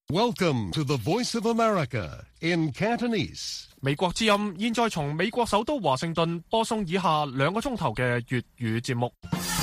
Welcome to the Voice of America in Cantonese. 美國之音現在從美國首都華盛頓播送以下2個鐘頭嘅粵語節目。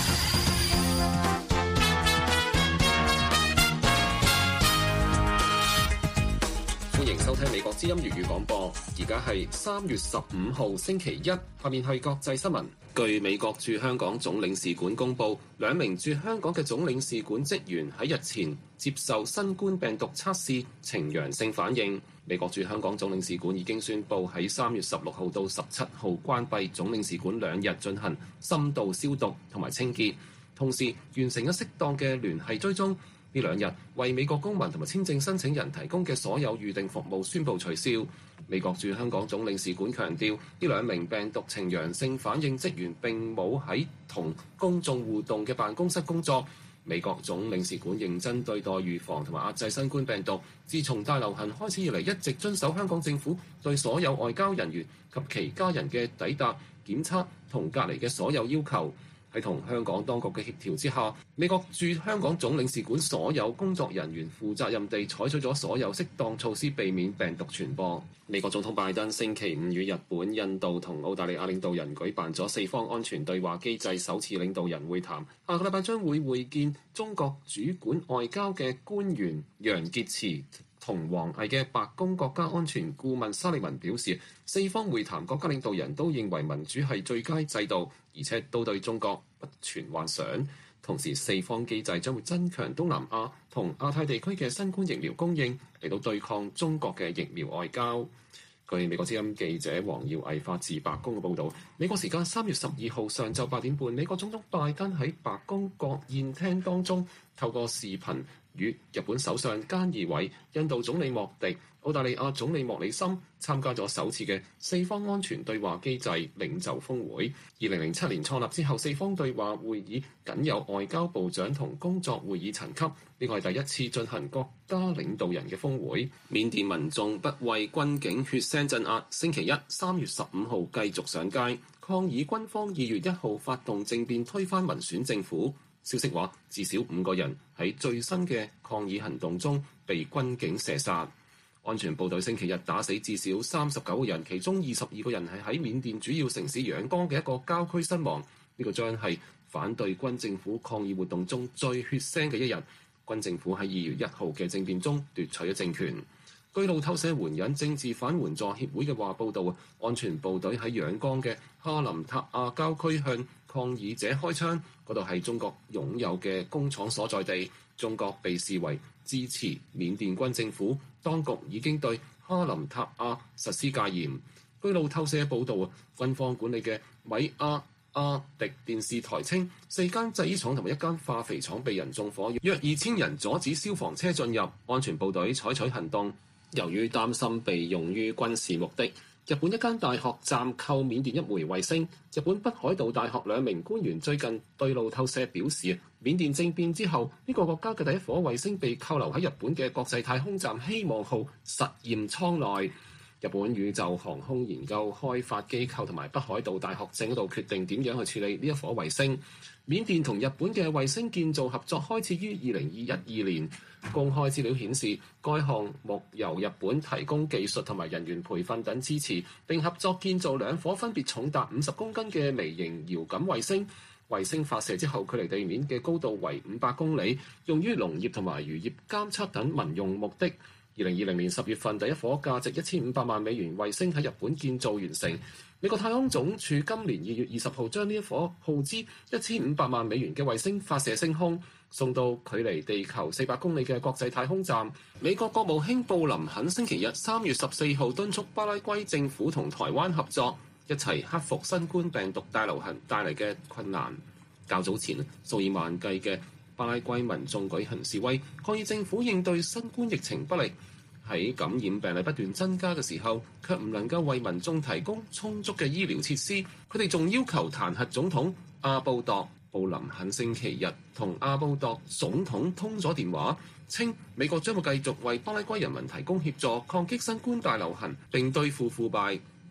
歡迎收聽美國之音粵語廣播。而家係3月15號星期一，下面係國際新聞。據美國駐香港總領事館公佈，2名駐香港嘅總領事館職員喺日前接受新冠病毒測試呈陽性反應。美國駐香港總領事館已經宣布喺3月16號到17號關閉總領事館2日，進行深度消毒同埋清潔，同時完成咗適當嘅聯繫追蹤。呢2日為美國公民同埋簽證申請人提供嘅所有預定服務宣布取消。美國駐香港總領事館強調，呢2名病毒呈陽性反應職員並冇喺同公眾互動嘅辦公室工作。美國總領事館認真對待預防同埋壓制新冠病毒。自從大流行開始以嚟，一直遵守香港政府對所有外交人員及其家人嘅抵達、檢測同隔離嘅所有要求。喺同香港當局嘅協調之下，美國駐香港總領事館所有工作人員負責任地採取咗所有適當措施，避免病毒傳播。美國總統拜登星期5與日本、印度同澳大利亞領導人舉辦咗4方安全對話機制首次領導人會談。下個禮拜將會會見中國主管外交嘅官員楊潔篪。同王毅嘅白宮國家安全顧問沙利文表示，4方會談國家領導人都認為民主係最佳制度，而且都對中國不存幻想。同時4方機制將會增強東南亞同亞太地區嘅新冠疫苗供應，嚟到對抗中國嘅疫苗外交。據美國之音記者黃耀毅發自白宮嘅報導，美國時間3月12號上晝8點半，美國總統拜登喺白宮國宴廳當中透過視頻與日本首相菅義偉、印度總理莫迪、澳大利亞總理莫里森參加咗首次嘅4方安全對話機制領袖峰會。2007年創立之後，4方對話會議僅有外交部長同工作會議層級，呢個係第一次進行國家領導人嘅峰會。緬甸民眾不畏軍警血腥鎮壓，星期一3月15號繼續上街抗議軍方2月1號發動政變推翻民選政府。消息話，至少5個人喺最新嘅抗議行動中被軍警射殺。安全部隊星期日打死至少39個人，其中22個人係喺緬甸主要城市仰光嘅一個郊區身亡。呢個將係反對軍政府抗議活動中最血腥嘅一日。軍政府喺2月1號嘅政變中奪取咗政權。據路透社援引政治犯援助協會嘅話報道，安全部隊喺仰光嘅哈林塔亞郊區向抗議者開槍，嗰度係中國擁有嘅工廠所在地。中國被視為支持緬甸軍政府，當局已經對哈林塔亞實施戒嚴。據路透社報道，軍方管理嘅米阿迪電視台稱，4間製衣廠同埋1間化肥廠被人縱火，約2000人阻止消防車進入，安全部隊採取行動。由於擔心被用於軍事目的，日本一間大學暫扣緬甸1枚衛星。日本北海道大學2名官員最近對路透社表示，緬甸政變之後，呢個國家嘅第一顆衛星被扣留喺日本嘅國際太空站希望號實驗艙內。日本宇宙航空研究開發機構同埋北海道大學正喺度決定點樣去處理呢一顆衛星。緬甸同日本嘅衛星建造合作開始於2012年。公開資料顯示，該項目由日本提供技術同埋人員培訓等支持，並合作建造2顆分別重達50公斤嘅微型遙感衛星。衛星發射之後，距離地面嘅高度為500公里，用於農業同埋漁業監測等民用目的。2020年10月份，第一顆價值1500萬美元衛星喺日本建造完成。美國太空總署今年2月20號將呢一顆耗資1500萬美元嘅衛星發射升空，送到距離地球400公里嘅國際太空站。美國國務卿布林肯星期日3月14號敦促巴拉圭政府同台灣合作，一齊克服新冠病毒大流行帶嚟嘅困難。較早前，數以萬計嘅巴拉圭民眾舉行示威，抗議政府應對新冠疫情不力。喺感染病例不斷增加嘅時候，卻唔能夠為民眾提供充足嘅醫療設施。佢哋仲要求彈劾總統阿布諾。布林肯星期日同阿布諾總統通咗電話，稱美國將會繼續為巴拉圭人民提供協助，抗擊新冠大流行並對付腐敗。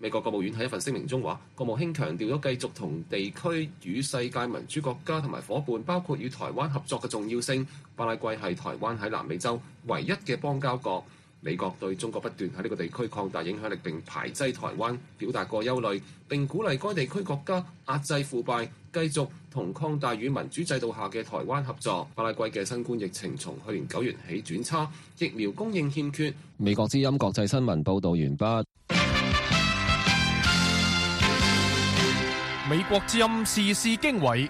美國國務院喺一份聲明中話，國務卿強調咗繼續同地區與世界民主國家同埋伙伴，包括與台灣合作嘅重要性。巴拉圭係台灣喺南美洲唯一嘅邦交國。美國對中國不斷喺呢個地區擴大影響力並排擠台灣表達過憂慮，並鼓勵該地區國家壓制腐敗，繼續同擴大與民主制度下嘅台灣合作。巴拉圭嘅新冠疫情從去年9月起轉差，疫苗供應欠缺。美國之音國際新聞報導完畢。 美國之音時事經緯。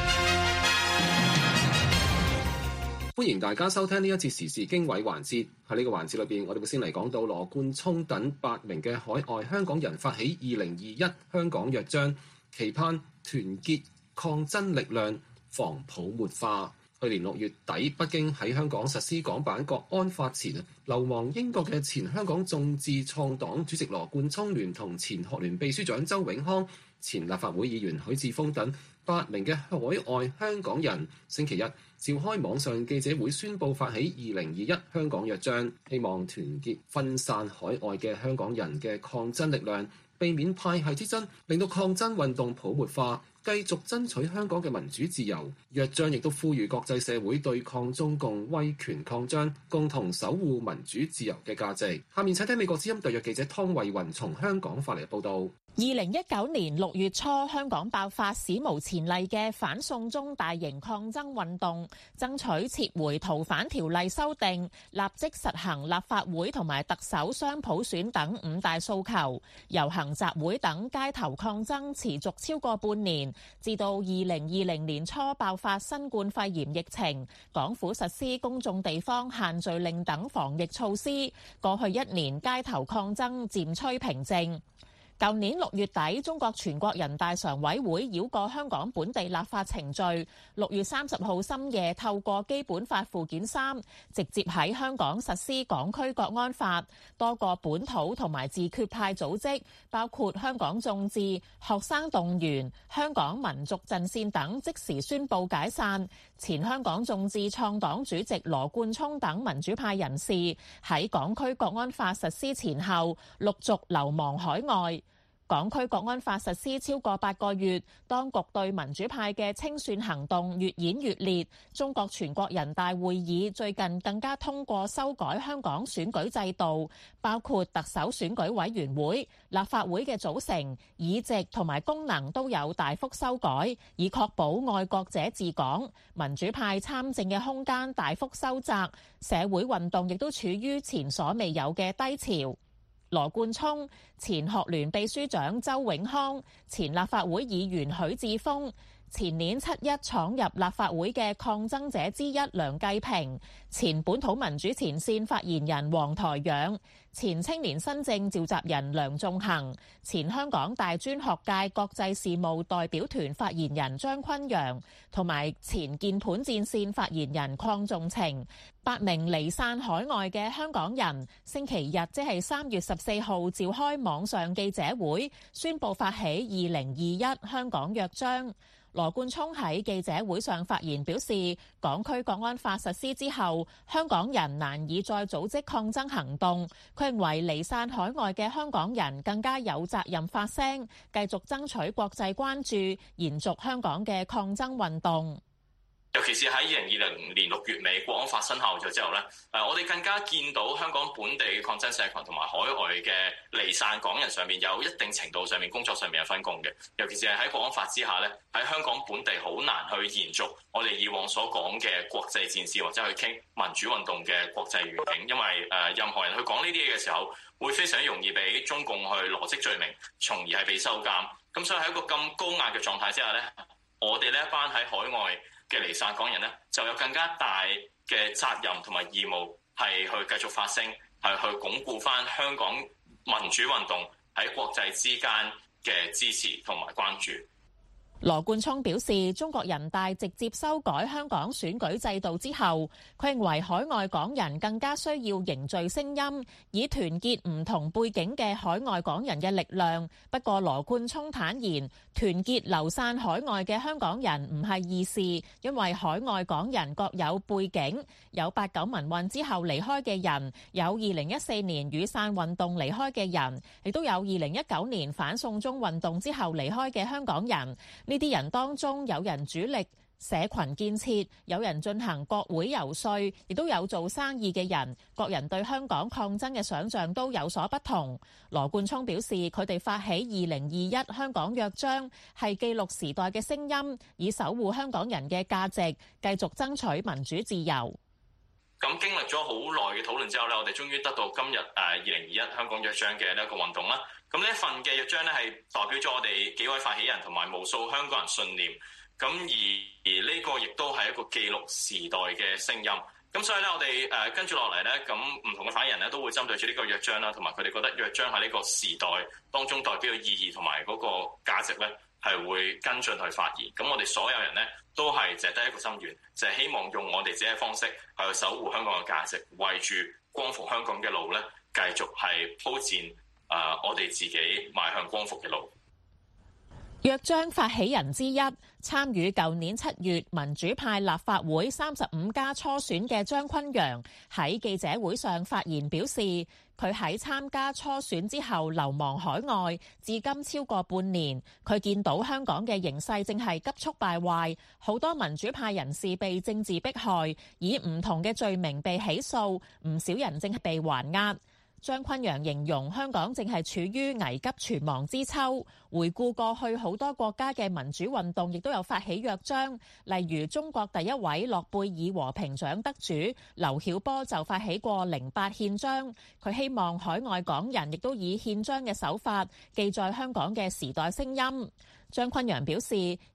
歡迎大家收聽呢一節時事經緯環節。喺呢個環節裏邊，我哋會先嚟講到羅冠聰等8名嘅海外香港人發起2021香港約章，期盼團結抗爭力量，防泡沫化。去年6月底，北京喺香港實施港版國安法前，流亡英國嘅前香港眾志創黨主席羅冠聰聯同前學聯秘書長周永康、前立法會議員許智峰等8名嘅海外香港人，星期一召開網上記者會，宣布發起2021香港約章，希望團結分散海外嘅香港人嘅抗爭力量，避免派系之爭，令到抗爭運動泡沫化，繼續爭取香港嘅民主自由。約章亦都呼籲國際社會對抗中共威權擴張，共同守護民主自由嘅價值。下面請聽美國之音特約記者湯慧雲從香港發嚟嘅報導。 2019年6月初，香港爆發史無前例嘅反送中大型抗爭運動，爭取撤回逃犯條例修訂、立即實行立法會同埋特首雙普選等5大訴求。遊行集會等街頭抗爭持續超過半年，至到2020年初爆發新冠肺炎疫情，港府實施公眾地方限聚令等防疫措施。過去1年街頭抗爭漸趨平靜。舊年6月底，中國全國人大常委會繞過香港本地立法程序，6月30號深夜透過基本法附件3，直接喺香港實施港區國安法。多個本土同埋自決派組織，包括香港眾志、學生動員、香港民族陣線等，即時宣布解散。前香港眾志創黨主席羅冠聰等民主派人士喺港區國安法實施前後陸續流亡海外。港區國安法實施超過8個月，當局對民主派嘅清算行動越演越烈。中國全國人大會議最近更加通過修改香港選舉制度，包括特首選舉委員會、立法會嘅組成、議席同埋功能都有大幅修改，以確保愛國者治港。民主派參政嘅空間大幅收窄，社會運動亦都處於前所未有嘅低潮。羅冠聰、前學聯秘書長周永康、前立法會議員許智峰、前年7·1闖入立法會嘅抗爭者之一梁繼平、前本土民主前線發言人黃台仰、前青年新政召集人梁頌恆、前香港大專學界國際事務代表團發言人張崑陽，同埋前鍵盤戰線發言人鄺仲晴，8名離散海外嘅香港人，星期日即係3月14號召開網上記者會，宣布發起2021香港約章。羅冠聰喺記者會上發言表示，港區國安法實施之後，香港人難以再組織抗爭行動。佢認為離散海外嘅香港人更加有責任發聲，繼續爭取國際關注，延續香港嘅抗爭運動。 尤其是喺2020年6月尾國安法生效咗之後咧，我哋更加見到香港本地抗爭社群同埋海外嘅離散港人上面有一定程度上面工作上面嘅分工嘅。尤其是係喺國安法之下咧，喺香港本地好難去延續我哋以往所講嘅國際戰士或者去傾民主運動嘅國際願景，因為任何人去講呢啲嘢嘅時候，會非常容易俾中共去羅織罪名，從而係被收監。咁所以喺一個咁高壓嘅狀態之下咧，我哋呢一班喺海外嘅離散港人咧，就有更加大嘅責任同埋義務，係去繼續發聲，係去鞏固翻香港民主運動喺國際之間嘅支持同埋關注。 羅冠聰表示，中國人大直接修改香港選舉制度之後，佢認為海外港人更加需要凝聚聲音，以團結唔同背景嘅海外港人嘅力量。不過，羅冠聰坦言，團結流散海外嘅香港人唔係易事，因為海外港人各有背景，有89民運之後離開嘅人，有2014年雨傘運動離開嘅人，亦都有2019年反送中運動之後離開嘅香港人。呢啲人當中有人主力社群建設，有人進行國會遊說，亦都有做生意嘅人。各人對香港抗爭嘅想像都有所不同。羅冠聰表示，佢哋發起2021香港約章，係記錄時代嘅聲音，以守護香港人嘅價值，繼續爭取民主自由。 咁經歷咗好耐嘅討論之後咧，我哋終於得到今日2021香港約章嘅呢一個運動啦。咁呢一份嘅約章咧，係代表咗我哋幾位發起人同埋無數香港人信念。咁而呢個亦都係一個記錄時代嘅聲音。咁所以咧，我哋跟住落嚟咧，咁唔同嘅發起人咧都會針對住呢個約章啦，同埋佢哋覺得約章喺呢個時代當中代表嘅意義同埋嗰個價值咧，係會跟進去發言。咁我哋所有人咧都係淨係得一個心願，就係希望用我哋自己嘅方式去守護香港嘅價值，為住光復香港嘅路咧，繼續係鋪墊我哋自己邁向光復嘅路。 約章發起人之一，參與舊年7月民主派立法會35+初選嘅張崑陽喺記者會上發言表示，佢喺參加初選之後流亡海外，至今超過半年。佢見到香港嘅形勢正係急速敗壞，好多民主派人士被政治迫害，以唔同嘅罪名被起訴，唔少人正係被還押。張崑陽形容香港正係處於危急存亡之秋，回顧過去好多國家嘅民主運動亦都有發起約章，例如中國第一位諾貝爾和平獎得主劉曉波就發起過08憲章，佢希望海外港人亦都以憲章嘅手法記載香港嘅時代聲音。張崑陽表示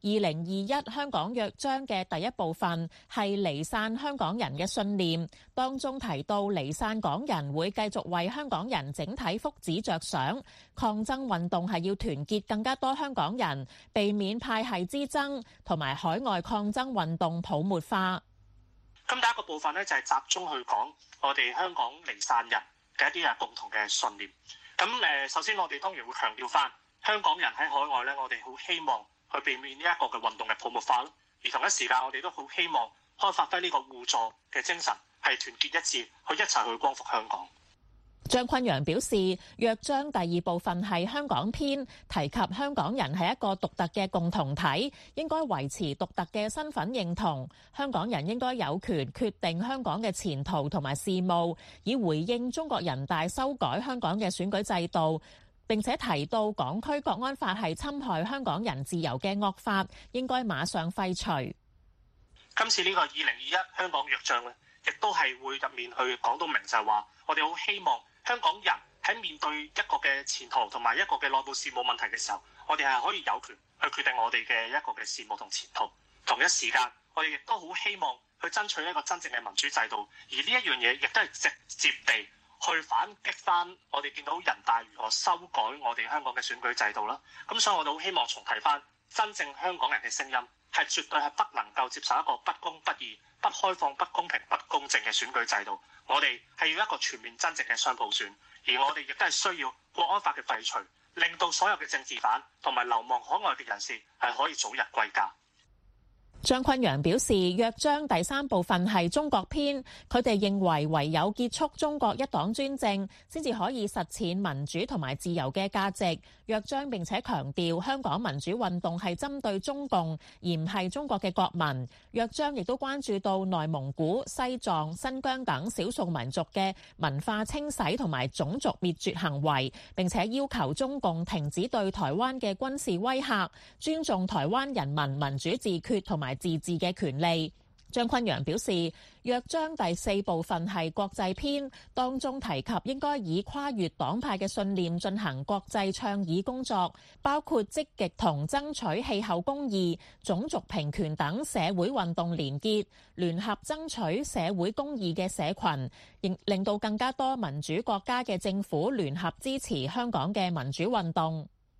，2021香港約章嘅第一部分係離散香港人嘅信念，當中提到離散港人會繼續為香港人整體福祉着想，抗爭運動係要團結更加多香港人，避免派系之爭同埋海外抗爭運動泡沫化。 咁第一個部分呢，就係集中去講我哋香港離散人嘅一啲共同嘅信念。咁首先我哋當然會強調翻，香港人喺海外咧，我哋好希望去避免呢一個嘅運動嘅泡沫化咯。而同一時間，我哋都好希望可以發揮呢個互助嘅精神，係團結一致，去一齊去光復香港。 張崑陽表示，約章第2部分係香港篇，提及香港人係一個獨特嘅共同體，應該維持獨特嘅身份認同。香港人應該有權決定香港嘅前途同埋事務，以回應中國人大修改香港嘅選舉制度。並且提到港區國安法係侵害香港人自由嘅惡法，應該馬上廢除。 今次呢個2021香港約章咧，亦都係會入面去講到明，就係話我哋好希望香港人喺面對一個嘅前途同埋一個嘅內部事務問題嘅時候，我哋係可以有權去決定我哋嘅一個嘅事務同前途。同一時間，我哋亦都好希望去爭取一個真正嘅民主制度，而呢一樣嘢亦都係直接地去反擊翻我哋見到人大如何修改我哋香港嘅選舉制度啦。咁所以我哋好希望重提翻真正香港人嘅聲音，係絕對係不能夠接受一個不公不義、不開放、不公平、不公正嘅選舉制度。我哋係要一個全面真正嘅雙普選，而我哋亦都係需要國安法嘅廢除，令到所有嘅政治犯同埋流亡海外嘅人士係可以早日歸家。 張崑陽表示，約章第3部分係中國篇，佢哋認為唯有結束中國一黨專政，先至可以實踐民主同埋自由嘅價值。約章並且強調香港民主運動係針對中共，而唔係中國嘅國民。約章亦都關注到內蒙古、西藏、新疆等少數民族嘅文化清洗同埋種族滅絕行為，並且要求中共停止對台灣嘅軍事威嚇，尊重台灣人民民主自決同埋自治嘅權利。張崑陽表示，約章第4部分係國際篇，當中提及應該以跨越黨派嘅信念進行國際倡議工作，包括積極同爭取氣候公義、種族平權等社會運動連結，聯合爭取社會公義嘅社群，令到更加多民主國家嘅政府聯合支持香港嘅民主運動。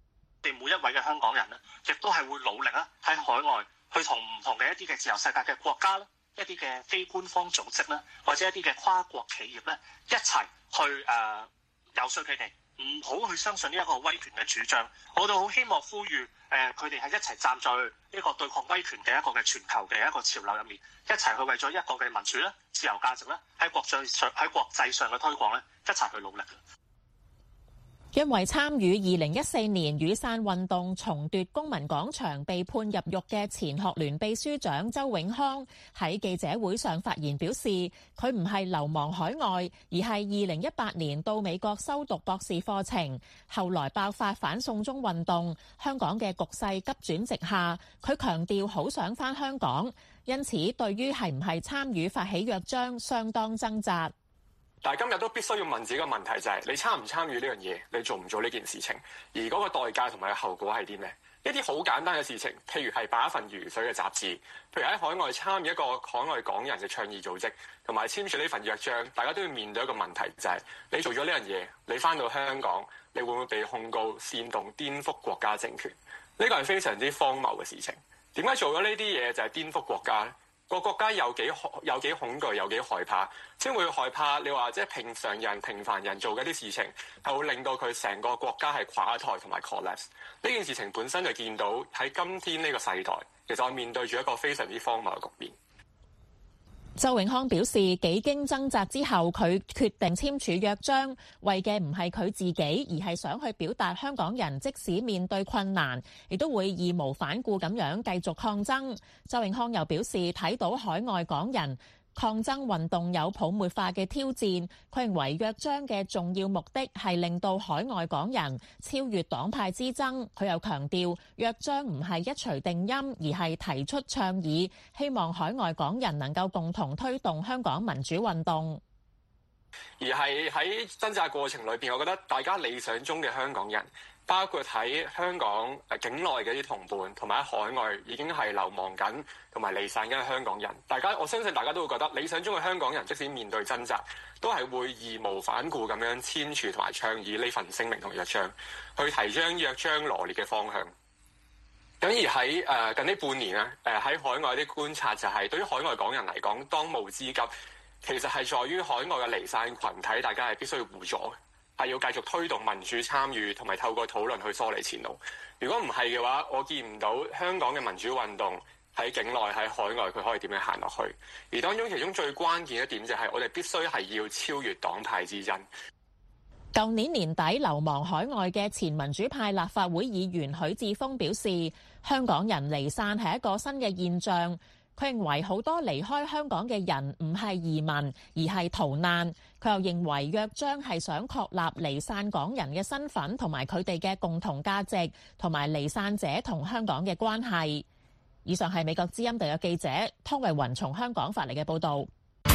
哋每一位嘅香港人咧，亦都係會努力啦，喺海外去同唔同嘅一啲嘅自由世界嘅國家啦，一啲嘅非官方組織啦，或者一啲嘅跨國企業咧，一齊去遊說佢哋唔好去相信呢一個威權嘅主張。我哋好希望呼籲佢哋係一齊站在呢個對抗威權嘅一個嘅全球嘅一個潮流入面，一齊去為咗一個嘅民主咧、自由價值咧，喺國際上嘅推廣咧，一齊去努力。 因為參與2014年雨傘運動重奪公民廣場被判入獄嘅前學聯秘書長周永康喺記者會上發言表示，佢唔係流亡海外，而係2018年到美國修讀博士課程，後來爆發反送中運動，香港嘅局勢急轉直下，佢強調好想返香港，因此對於係唔係參與發起約章相當掙扎。 但係今日都必須要問自己個問題，就係你參唔參與呢樣嘢，你做唔做呢件事情，而嗰個代價同埋後果係啲咩？一啲好簡單嘅事情，譬如係辦一份如水嘅雜誌，譬如喺海外參與一個海外港人嘅倡議組織，同埋簽署呢份約章，大家都要面對一個問題，就係你做咗呢樣嘢，你返到香港，你會唔會被控告煽動顛覆國家政權？呢個係非常之荒謬嘅事情。點解做咗呢啲嘢就係顛覆國家呢？個國家有幾恐懼，有幾害怕，先會害怕你話即係平凡人做嘅啲事情，係會令到佢成個國家係垮台同埋 collapse。呢件事情本身就見到喺今天呢個世代，其實我面對住一個非常之荒謬嘅局面。 周永康表示，幾經掙扎之後，佢決定簽署約章，為嘅唔係佢自己，而係想去表達香港人即使面對困難，亦都會義無反顧咁樣繼續抗爭。周永康又表示，睇到海外港人抗爭運動有泡沫化嘅挑戰，佢認為約章嘅重要目的係令到海外港人超越黨派之爭。佢又強調，約章唔係一錘定音，而係提出倡議，希望海外港人能夠共同推動香港民主運動。 而係喺掙扎過程裏邊，我覺得大家理想中嘅香港人，包括喺香港境內嘅啲同伴，同埋喺海外已經係流亡緊同埋離散緊嘅香港人，我相信大家都會覺得理想中嘅香港人，即使面對掙扎，都係會義無反顧咁樣簽署同埋倡議呢份聲明同約章，去提倡約章羅列嘅方向。咁而喺近呢半年啊，喺海外啲觀察就係，對於海外港人嚟講，當務之急其實係在於海外嘅離散群體，大家係必須要互助，係要繼續推動民主參與，同埋透過討論去梳理前路。如果唔係嘅話，我見唔到香港嘅民主運動喺境內喺海外佢可以點樣行落去。而當中其中最關鍵一點就係，我哋必須係要超越黨派之爭。 舊年年底流亡海外嘅前民主派立法會議員許智峰表示，香港人離散係一個新嘅現象。佢認為好多離開香港嘅人唔係移民，而係逃難。佢又認為約章係想確立離散港人嘅身份同埋佢哋嘅共同價值，同埋離散者同香港嘅關係。以上係美國之音特約記者湯慧雲從香港發嚟嘅報導。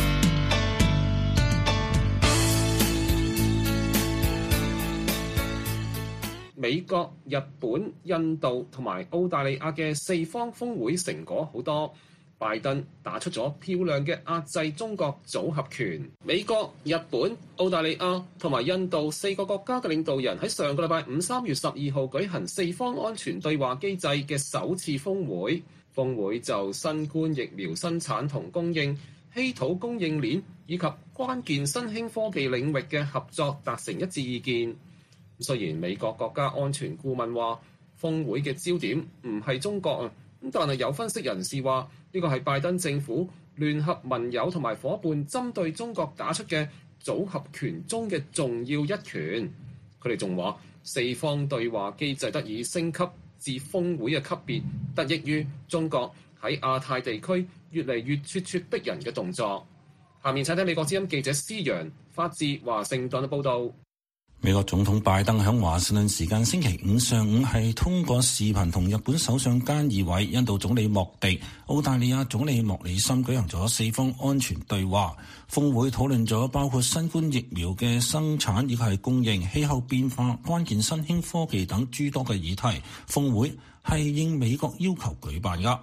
美國、日本、印度同埋澳大利亞嘅四方峰會成果好多。拜登打出咗漂亮嘅壓制中國組合拳。美國、日本、澳大利亞同埋印度四個國家嘅領導人喺上個禮拜五3月12號舉行四方安全對話機制嘅首次峰會。峰會就新冠疫苗生產同供應、稀土供應鏈以及關鍵新興科技領域嘅合作達成一致意見。雖然美國國家安全顧問話峰會嘅焦點唔係中國啊，但係有分析人士話呢個係拜登政府聯合盟友同埋夥伴針對中國打出嘅組合拳中嘅重要一拳。佢哋仲話四方對話機制得以升級至峰會嘅級別，得益於中國喺亞太地區越嚟越咄咄逼人嘅動作。下面請睇美國之音記者施陽發自華盛頓嘅報導。 美國總統拜登喺華盛頓時間星期五上午係通過視頻同日本首相菅義偉、印度總理莫迪、澳大利亞總理莫里森舉行咗四方安全對話。峰會討論咗包括新冠疫苗嘅生產以及係供應、氣候變化、關鍵新興科技等諸多嘅議題。峰會係應美國要求舉辦㗎。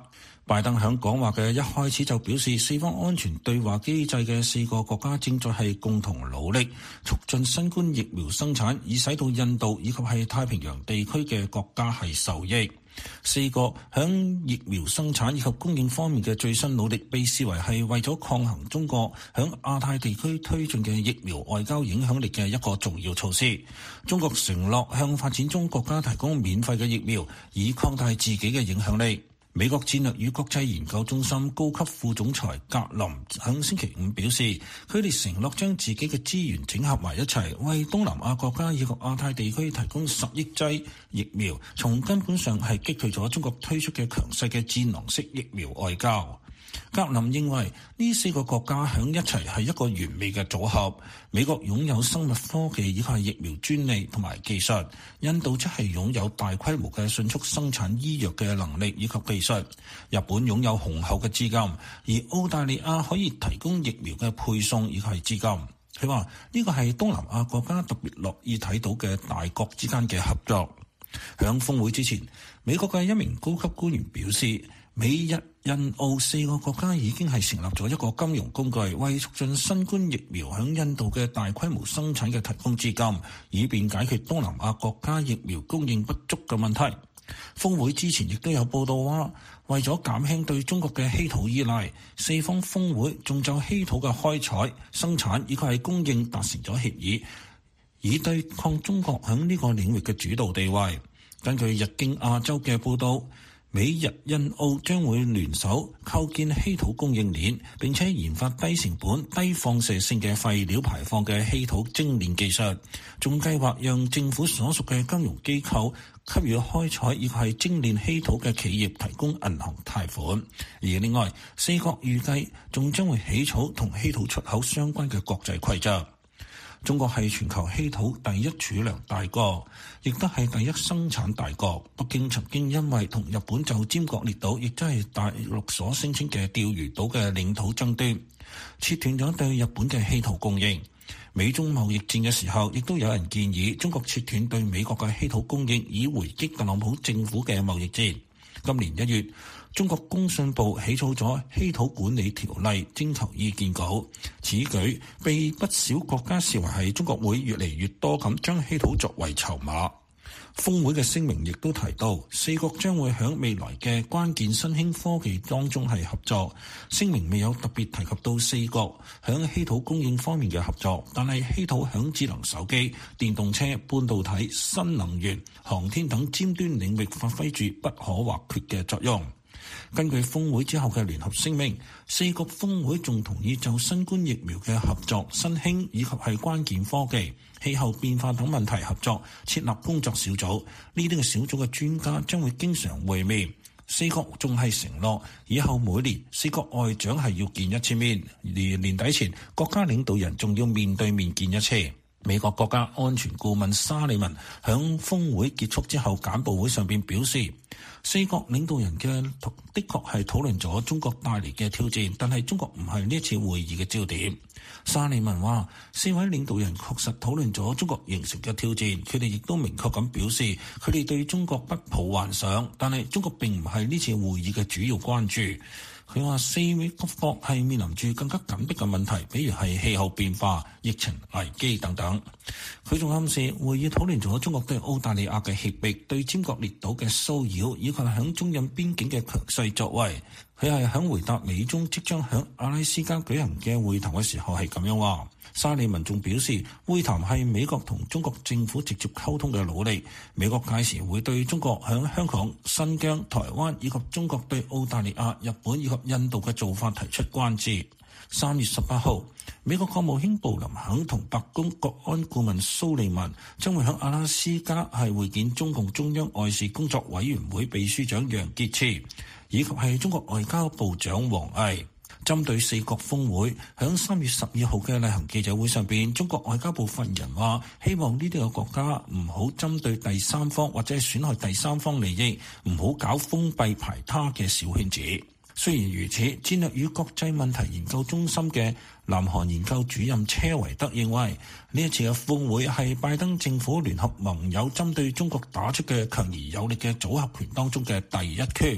拜登喺講話嘅一開始就表示，四方安全對話機制嘅4個國家正在係共同努力促進新冠疫苗生產，以使到印度以及係太平洋地區嘅國家係受益。4個響疫苗生產以及供應方面嘅最新努力，被視為係為咗抗衡中國響亞太地區推進嘅疫苗外交影響力嘅一個重要措施。中國承諾向發展中國家提供免費嘅疫苗，以擴大自己嘅影響力。美國戰略與國際研究中心高級副總裁格林喺星期五表示，佢哋承諾將自己嘅資源整合埋一齊，為東南亞國家以及亞太地區提供10億劑疫苗，從根本上係擊退咗中國推出嘅強勢嘅戰狼式疫苗外交。格林認為呢4個國家響一齊係一個完美嘅組合。美國擁有生物科技以及疫苗專利同埋技術，印度則係擁有大規模嘅迅速生產醫藥嘅能力以及技術，日本擁有雄厚嘅資金，而澳大利亞可以提供疫苗嘅配送以及係資金。佢話呢個係東南亞國家特別樂意睇到嘅大國之間嘅合作。響峰會之前，美國嘅一名高級官員表示，美日印澳4個國家已經係成立咗一個金融工具，為促進新冠疫苗響印度嘅大規模生產嘅提供資金，以便解決東南亞國家疫苗供應不足嘅問題。峰會之前亦都有報道話，為咗減輕對中國嘅稀土依賴，4方峰會仲就稀土嘅開採、生產以及係供應達成咗協議，以對抗中國響呢個領域嘅主導地位。根據日經亞洲嘅報道，美日印澳將會聯手構建稀土供應鏈，並且研發低成本、低放射性嘅廢料排放嘅稀土精煉技術，仲計劃讓政府所屬嘅金融機構給予開採以及係精煉稀土嘅企業提供銀行貸款。而另外4國預計仲將會起草同稀土出口相關嘅國際規則。中國係全球稀土第一儲量大國，亦都係第一生產大國。北京曾經因為同日本就尖閣列島，亦都係大陸所聲稱嘅釣魚島嘅領土爭端，切斷咗對日本嘅稀土供應。美中貿易戰嘅時候，亦都有人建議中國切斷對美國嘅稀土供應，以回擊特朗普政府嘅貿易戰。今年1月，中國工信部起草咗稀土管理條例徵求意見稿，此舉被不少國家視為係中國會越嚟越多咁將稀土作為籌碼。峰會嘅聲明亦都提到，4國將會喺未來嘅關鍵新興科技當中係合作。聲明未有特別提及到4國喺稀土供應方面嘅合作，但係稀土喺智能手機、電動車、半導體、新能源、航天等尖端領域發揮住不可或缺嘅作用。根據峰會之後嘅聯合聲明，4國峰會仲同意就新冠疫苗嘅合作、新興以及係關鍵科技、氣候變化等問題合作，設立工作小組。呢啲嘅小組嘅專家將會經常會面。4國仲係承諾以後每年4國外長係要見一次面，而年底前國家領導人仲要面對面見一次。美國國家安全顧問沙利文響峰會結束之後簡報會上邊表示，4國領導人的確係討論咗中國帶嚟嘅挑戰，但係中國唔係呢次會議嘅焦點。沙利文話，4位領導人確實討論咗中國形成嘅挑戰，佢哋亦都明確咁表示，佢哋對中國不抱幻想，但係中國並唔係呢次會議嘅主要關注。佢話4國係面臨住更加緊迫嘅問題，比如係氣候變化、疫情危機等等。佢仲暗示會議討論咗中國對澳大利亞嘅脅迫、對尖閣列島嘅騷擾，以及響中印邊境嘅強勢作為。佢係響回答美中即將響阿拉斯加舉行嘅會談嘅時候係咁樣話。沙利文仲表示，會談係美國同中國政府直接溝通嘅努力。美國屆時會對中國響香港、新疆、台灣以及中國對澳大利亞、日本以及印度嘅做法提出關注。3月18號，美國國務卿布林肯同白宮國安顧問蘇利文將會響阿拉斯加係會見中共中央外事工作委員會秘書長楊潔篪，以及係中國外交部長王毅。針對4國峰會，響3月12號嘅例行記者會上邊，中國外交部發言人話，希望呢啲嘅國家唔好針對第三方或者係損害第三方利益，唔好搞封閉排他嘅小圈子。雖然如此，戰略與國際問題研究中心嘅南韓研究主任車維德認為，呢一次嘅峰會係拜登政府聯合盟友針對中國打出嘅強而有力嘅組合拳當中嘅第一拳。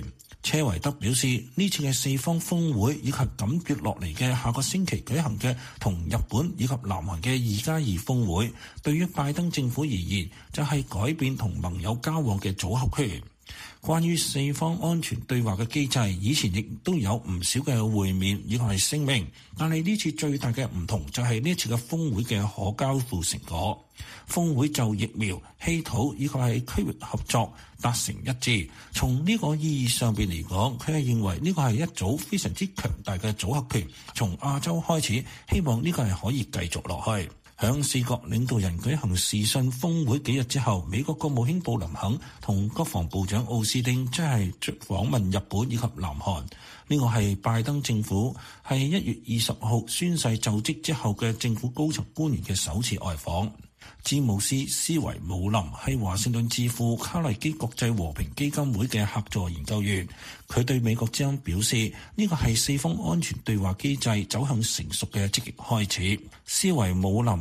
車維德表示，呢次嘅四方峰會以及緊接落嚟嘅下個星期舉行嘅同日本以及南韓嘅2+2峰會，對於拜登政府而言就係改變同盟友交往嘅組合拳。關於四方安全對話嘅機制，以前亦都有唔少嘅會面以及係聲明，但係呢次最大嘅唔同就係呢次嘅峰會嘅可交付成果。峰會就疫苗、稀土以及係區域合作達成一致。從呢個意義上邊嚟講，佢係認為呢個係一組非常之強大嘅組合拳。從亞洲開始，希望呢個係可以繼續落去。響四國領導人舉行視訊峰會幾日之後，美國國務卿布林肯同國防部長奧斯汀即係訪問日本以及南韓。呢個係拜登政府係1月20號宣誓就職之後嘅政府高層官員嘅首次外訪。詹姆斯·斯維姆林係華盛頓智庫卡內基國際和平基金會嘅客座研究員，佢對美國之音表示，呢個係四方安全對話機制走向成熟嘅積極開始。斯維姆林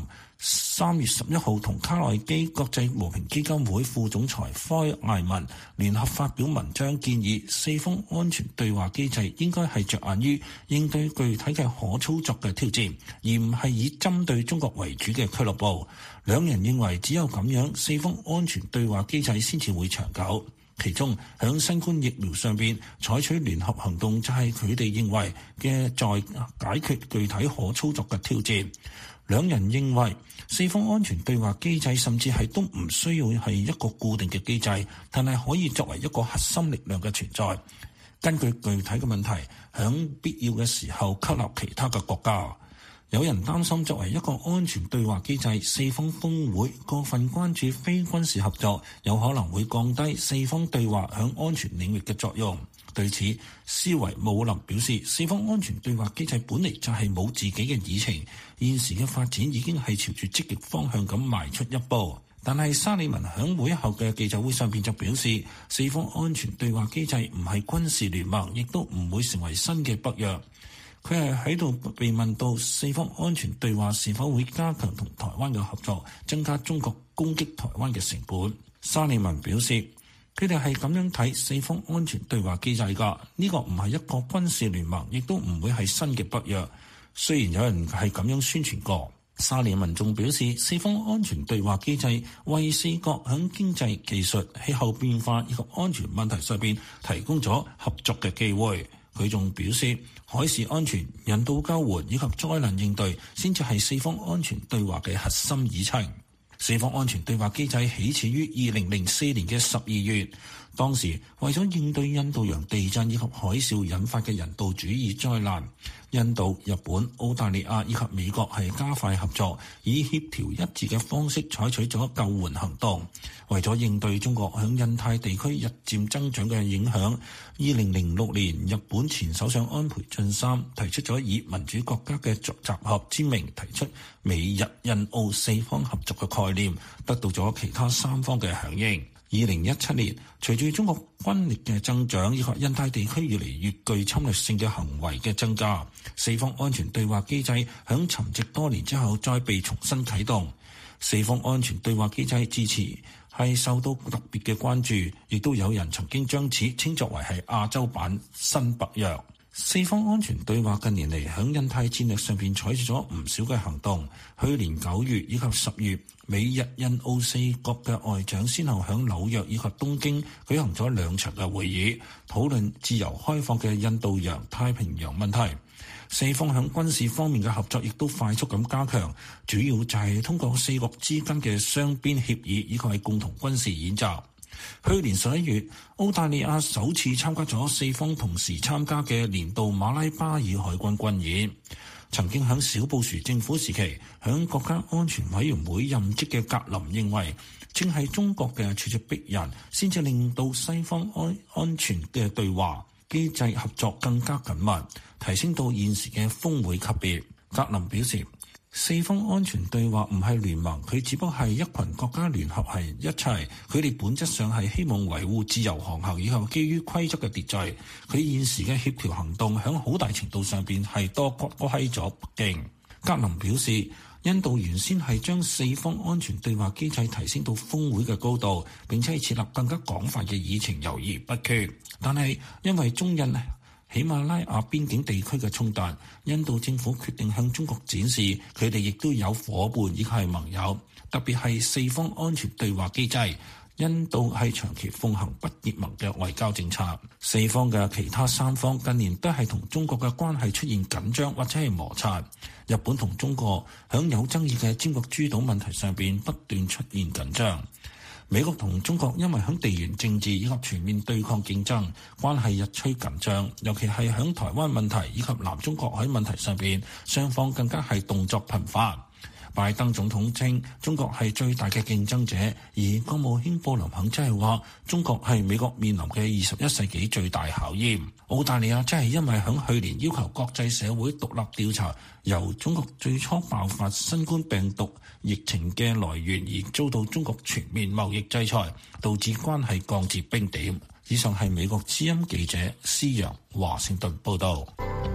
3月11號同卡內基國際和平基金會副總裁科艾文聯合發表文章，建議四方安全對話機制應該係着眼於應對具體嘅可操作嘅挑戰，而唔係以針對中國為主嘅俱樂部。兩人認為只有咁樣，四方安全對話機制先至會長久。其中響新冠疫苗上邊採取聯合行動就係佢哋認為嘅在解決具體可操作嘅挑戰。兩人認為四方安全對話機制甚至係都唔需要係一個固定嘅機制，但係可以作為一個核心力量嘅存在，根據具體嘅問題響必要嘅時候吸納其他嘅國家。有人擔心作為一個安全對話機制，四方峰會過分關注非軍事合作，有可能會降低四方對話響安全領域嘅作用。對此，斯維姆林表示，四方安全對話機制本嚟就係冇自己嘅議程，現時嘅發展已經係朝住積極方向咁邁出一步。但係沙利文響會後嘅記者會上邊就表示，四方安全對話機制唔係軍事聯盟，亦都唔會成為新嘅北約。佢係喺度被問到四方安全對話是否會加強同台灣嘅合作，增加中國攻擊台灣嘅成本。沙利文表示，佢哋係咁樣睇四方安全對話機制㗎，呢個唔係一個軍事聯盟，亦都唔會係新嘅北約。雖然有人係咁樣宣傳過，沙利文仲表示，四方安全對話機制為四國響經濟、技術、氣候變化以及安全問題上邊提供咗合作嘅機會。佢仲表示，海事安全、人道救援以及災難應對先至係四方安全對話嘅核心議程。四方安全對話機制起始於2004年嘅12月，當時為咗應對印度洋地震以及海嘯引發嘅人道主義災難，印度、日本、澳大利亞以及美國係加快合作，以協調一致嘅方式採取咗救援行動。為咗應對中國響印太地區日漸增長嘅影響，2006年日本前首相安倍晉三提出咗以民主國家嘅集合之名提出美日印澳四方合作嘅概念，得到咗其他三方嘅響應。2017年，隨住中國軍力嘅增長以及印太地區越嚟越具侵略性嘅行為嘅增加，四方安全對話機制響沉寂多年之後再被重新啟動。四方安全對話機制支持係受到特別嘅關注，亦都有人曾經將此稱作為係亞洲版新北約。四方安全對話近年嚟響印太戰略上邊採取咗唔少嘅行動。去年9月以及10月，美日印澳四國嘅外長先後響紐約以及東京舉行咗2場嘅會議，討論自由開放嘅印度洋太平洋問題。四方響軍事方面嘅合作亦都快速咁加強，主要就係通過四國之間嘅雙邊協議以及係共同軍事演習。去年11月，澳大利亞首次參加咗四方同時參加嘅年度馬拉巴爾海軍軍演。曾經響小布殊政府時期響國家安全委員會任職嘅格林認為，正係中國嘅咄咄逼人，先至令到西方安全嘅對話機制合作更加緊密，提升到現時嘅峰會級別。格林表示，四方安全對話唔係聯盟，佢只不過係一群國家聯合係一齊，佢哋本質上係希望維護自由航行以後基於規則嘅秩序。佢現時嘅協調行動響好大程度上邊係多虧咗北京。格林表示， 印度原先係將四方安全對話機制提升到峰會嘅高度，並且係設立更加廣泛嘅議程，猶豫不決。但係因為中印喜馬拉雅邊境地區嘅衝突，印度政府決定向中國展示佢哋亦都有夥伴以及係盟友，特別係四方安全對話機制。印度係長期奉行不結盟嘅外交政策。四方嘅其他三方近年都係同中國嘅關係出現緊張或者係摩擦。日本同中國響有爭議嘅尖閣諸島問題上邊不斷出現緊張。美國同中國因為響地緣政治以及全面對抗競爭，關係日趨緊張，尤其係響台灣問題以及南中國海問題上邊，雙方更加係動作頻發。拜登總統稱中國係最大嘅競爭者，而國務卿布林肯則係話中國係美國面臨嘅21世紀最大考驗。澳大利亞則係因為響去年要求國際社會獨立調查由中國最初爆發新冠病毒疫情嘅來源，而遭到中國全面貿易制裁，導致關係降至冰點。以上係美國之音記者施陽華盛頓報道。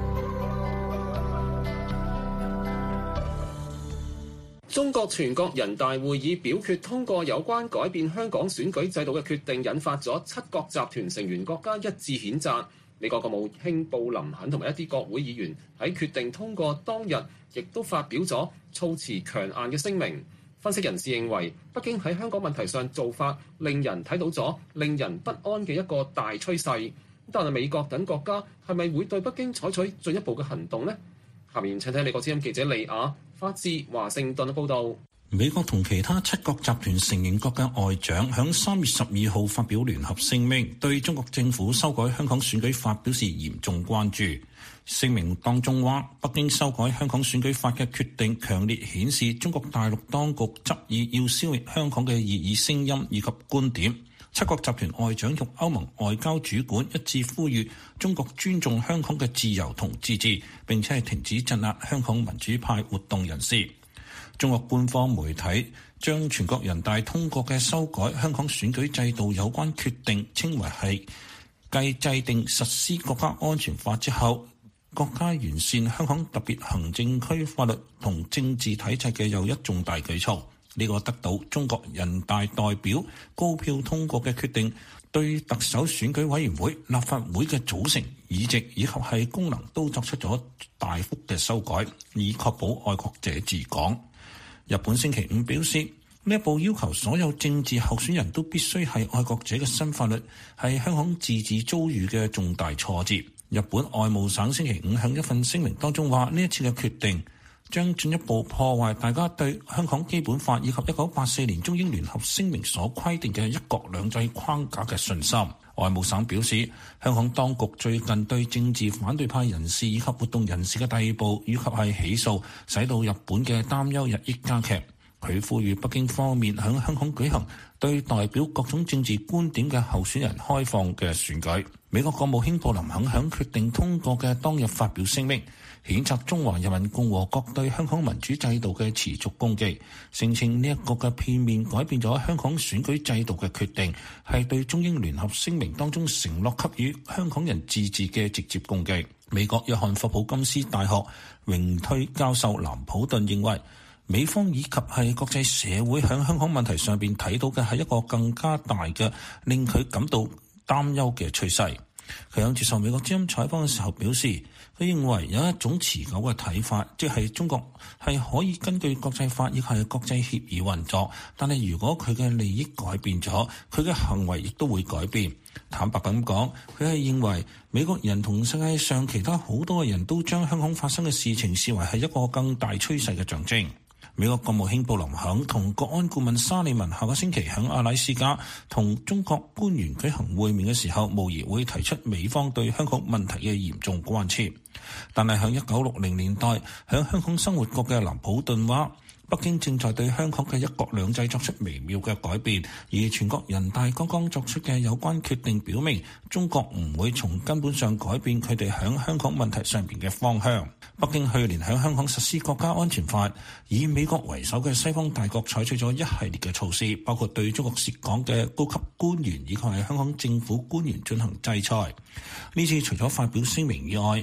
中國全國人大會議表決通過有關改變香港選舉制度嘅決定，引發咗七國集團成員國家一致譴責。美國國務卿布林肯同埋一啲國會議員喺決定通過當日，亦都發表咗措辭強硬嘅聲明。分析人士認為，北京喺香港問題上做法令人睇到咗令人不安嘅一個大趨勢。但係美國等國家係咪會對北京採取進一步嘅行動呢？下面請睇美國之音記者利亞發自華盛頓嘅報導。 美國同其他七國集團成員國嘅外長響3月12號發表聯合聲明，對中國政府修改香港選舉法表示嚴重關注。聲明當中話，北京修改香港選舉法嘅決定強烈顯示中國大陸當局執意要消滅香港嘅異議聲音以及觀點。七國集團外長與歐盟外交主管一致呼籲中國尊重香港嘅自由同自治，並且係停止鎮壓香港民主派活動人士。中國官方媒體將全國人大通過嘅修改香港選舉制度有關決定稱為係繼制定實施國家安全法之後，國家完善香港特別行政區法律同政治體制嘅又一重大舉措。呢個得到中國人大代表高票通過嘅決定，對特首選舉委員會、立法會嘅組成、議席以及係功能都作出咗大幅嘅修改，以確保愛國者治港。日本星期五表示，呢一部要求所有政治候選人都必須係愛國者嘅新法律，係香港自治遭遇嘅重大挫折。日本外務省星期五向一份聲明當中話，呢一次嘅決定將進一步破壞大家對香港基本法以及1984年中英聯合聲明所規定嘅一國兩制框架嘅信心。外務省表示，香港當局最近對政治反對派人士以及活動人士嘅逮捕以及係起訴，使到日本嘅擔憂日益加劇。佢呼籲北京方面喺香港舉行對代表各種政治觀點嘅候選人開放嘅選舉。美國國務卿布林肯喺決定通過嘅當日發表聲明，譴責中華人民共和國對香港民主制度嘅持續攻擊，聲稱呢一個嘅片面改變咗香港選舉制度嘅決定，係對中英聯合聲明當中承諾給予香港人自治嘅直接攻擊。美國約翰霍普金斯大學榮退教授藍普頓認為，美方以及係國際社會喺香港問題上邊睇到嘅係一個更加大嘅令佢感到擔憂嘅趨勢。佢喺接受美國之音採訪嘅時候表示，佢認為有一種持久嘅睇法，即係中國係可以根據國際法以及係國際協議運作，但係如果佢嘅利益改變咗，佢嘅行為亦都會改變。坦白咁講，佢係認為美國人同世界上其他好多嘅人都將香港發生嘅事情視為係一個更大趨勢嘅象徵。美國國務卿布林肯同國安顧問沙利文下個星期喺阿拉斯加同中國官員舉行會面嘅時候，無疑會提出美方對香港問題嘅嚴重關切。但係喺1960年代喺香港生活過嘅藍普頓話，北京正在對香港嘅一國兩制作出微妙嘅改變，而全國人大剛剛作出嘅有關決定表明，中國唔會從根本上改變佢哋喺香港問題上邊嘅方向。北京去年喺香港實施國家安全法，以美國為首嘅西方大國採取咗一系列嘅措施，包括對中國涉港嘅高級官員以及係香港政府官員進行制裁。呢次除咗發表聲明以外，美國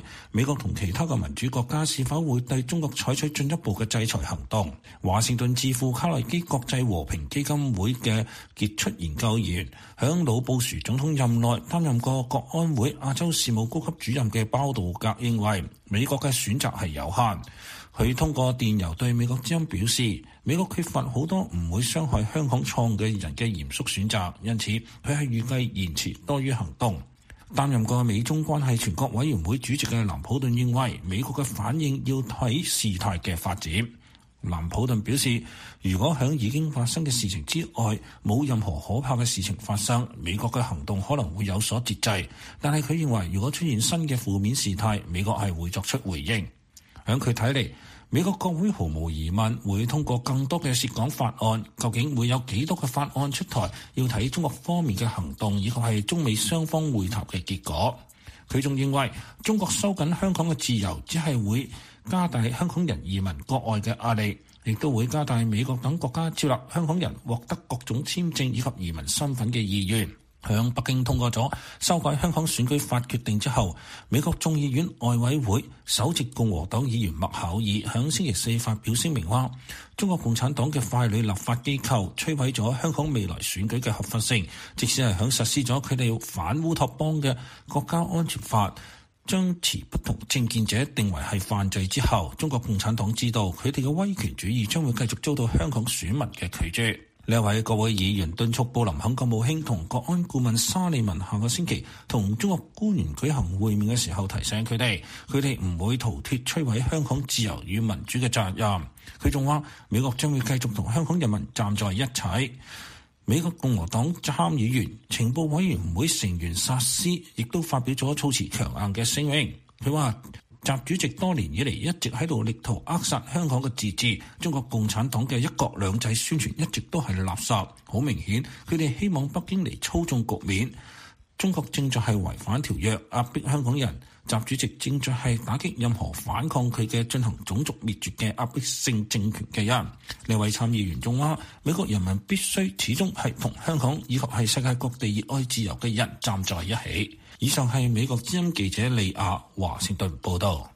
國同其他嘅民主國家是否會對中國採取進一步嘅制裁行動。華盛頓智庫卡內基國際和平基金會嘅傑出研究員，響老布殊總統任內擔任過國安會亞洲事務高級主任嘅包道格認為，美國嘅選擇係有限。佢通過電郵對美國之音表示，美國缺乏好多唔會傷害香港創嘅人嘅嚴肅選擇，因此佢係預計言辭多於行動。擔任過美中關係全國委員會主席嘅藍普頓認為，美國嘅反應要睇事態嘅發展。藍普頓表示，如果喺已經發生嘅事情之外冇任何可怕嘅事情發生，美國嘅行動可能會有所節制。但係佢認為，如果出現新嘅負面事態，美國係會作出回應。喺佢睇嚟，美國國會毫無疑問會通過更多嘅涉港法案，究竟會有幾多嘅法案出台，要睇中國方面嘅行動，以及係中美雙方會談嘅結果。佢仲認為，中國收緊香港嘅自由，只係會加大香港人移民國外嘅壓力，亦都會加大美國等國家接納香港人獲得各種簽證以及移民身份嘅意願。響北京通過咗修改香港選舉法決定之後，美國眾議院外委會首席共和黨議員麥考爾響星期四發表聲明話，中國共產黨嘅傀儡立法機構摧毀咗香港未來選舉嘅合法性，即使係響實施咗佢哋反烏托邦嘅國家安全法，將持不同政見者定為係犯罪之後，中國共產黨知道佢哋嘅威權主義將會繼續遭到香港選民嘅拒絕。呢一位國會議員敦促布林肯國務卿同國安顧問沙利文下個星期同中國官員舉行會面嘅時候，提醒佢哋唔會逃脫摧毀香港自由與民主嘅責任。佢仲話，美國將會繼續同香港人民站在一起。美國共和黨參議員情報委員會成員薩斯亦都發表咗措辭強硬嘅聲明。佢話，習主席多年以嚟一直喺度力圖扼殺香港嘅自治，中國共產黨嘅一國兩制宣傳一直都係垃圾。好明顯，佢哋希望北京嚟操縱局面。中國正在係違反條約，壓迫香港人。習主席正在係打擊任何反抗佢嘅進行種族滅絕嘅壓迫性政權嘅人。呢位參議員仲話，美國人民必須始終係同香港以及係世界各地熱愛自由嘅人站在一起。以上係美國之音記者利亞華盛頓報道。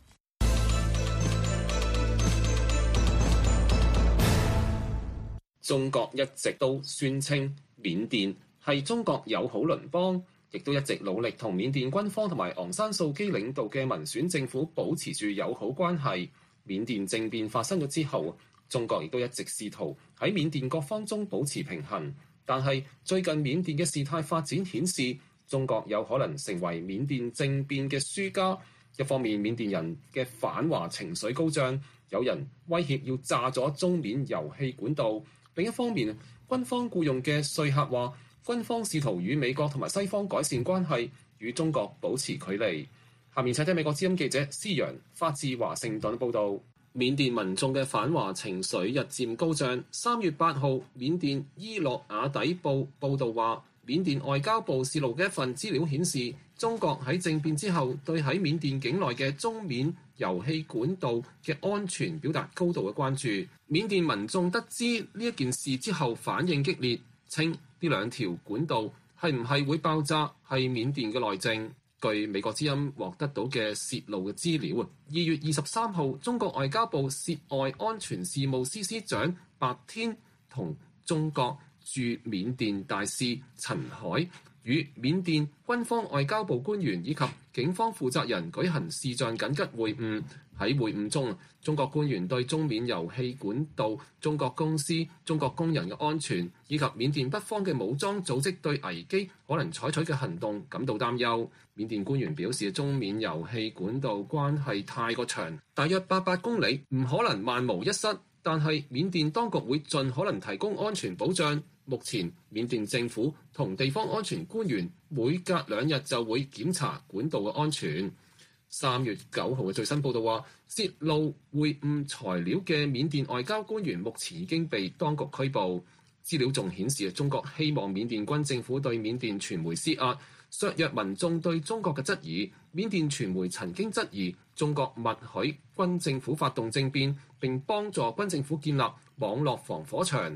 中國一直都宣稱緬甸係中國友好鄰邦，亦都一直努力同緬甸軍方同埋昂山素基領導嘅民選政府保持住友好關係。緬甸政變發生咗之後，中國亦都一直試圖喺緬甸各方中保持平衡。但係最近緬甸嘅事態發展顯示，中國有可能成為緬甸政變嘅輸家。一方面，緬甸人嘅反華情緒高漲，有人威脅要炸咗中緬油氣管道；另一方面，軍方僱用嘅說客話，軍方試圖與美國同埋西方改善關係，與中國保持距離。下面請聽美國之音記者施陽發自華盛頓報導。緬甸民眾嘅反華情緒日漸高漲。3月8號，緬甸伊洛瓦底報報導話，緬甸外交部泄露嘅一份資料顯示，中國喺政變之後對喺緬甸境內嘅中緬油氣管道嘅安全表達高度嘅關注。緬甸民眾得知呢一件事之後反應激烈，稱呢兩條管道係唔係會爆炸係緬甸嘅內政。據美國之音獲得到嘅泄露嘅資料，2月23號，中國外交部涉外安全事務司司長白天同中國駐緬甸大使陳海與緬甸軍方外交部官員以及警方負責人舉行視像緊急會晤。喺會晤中，中國官員對中緬油氣管道、中國公司、中國工人嘅安全以及緬甸北方嘅武裝組織對危機可能採取嘅行動感到擔憂。緬甸官員表示，中緬油氣管道關係太過長，大約800公里，唔可能萬無一失。但係緬甸當局會盡可能提供安全保障。目前，緬甸政府同地方安全官員每隔2日就會檢查管道嘅安全。3月9號嘅最新報導話，泄露會晤材料嘅緬甸外交官員目前已經被當局拘捕。資料仲顯示，中國希望緬甸軍政府對緬甸傳媒施壓，削弱民眾對中國嘅質疑。緬甸傳媒曾經質疑中國默許軍政府發動政變，並幫助軍政府建立網絡防火牆。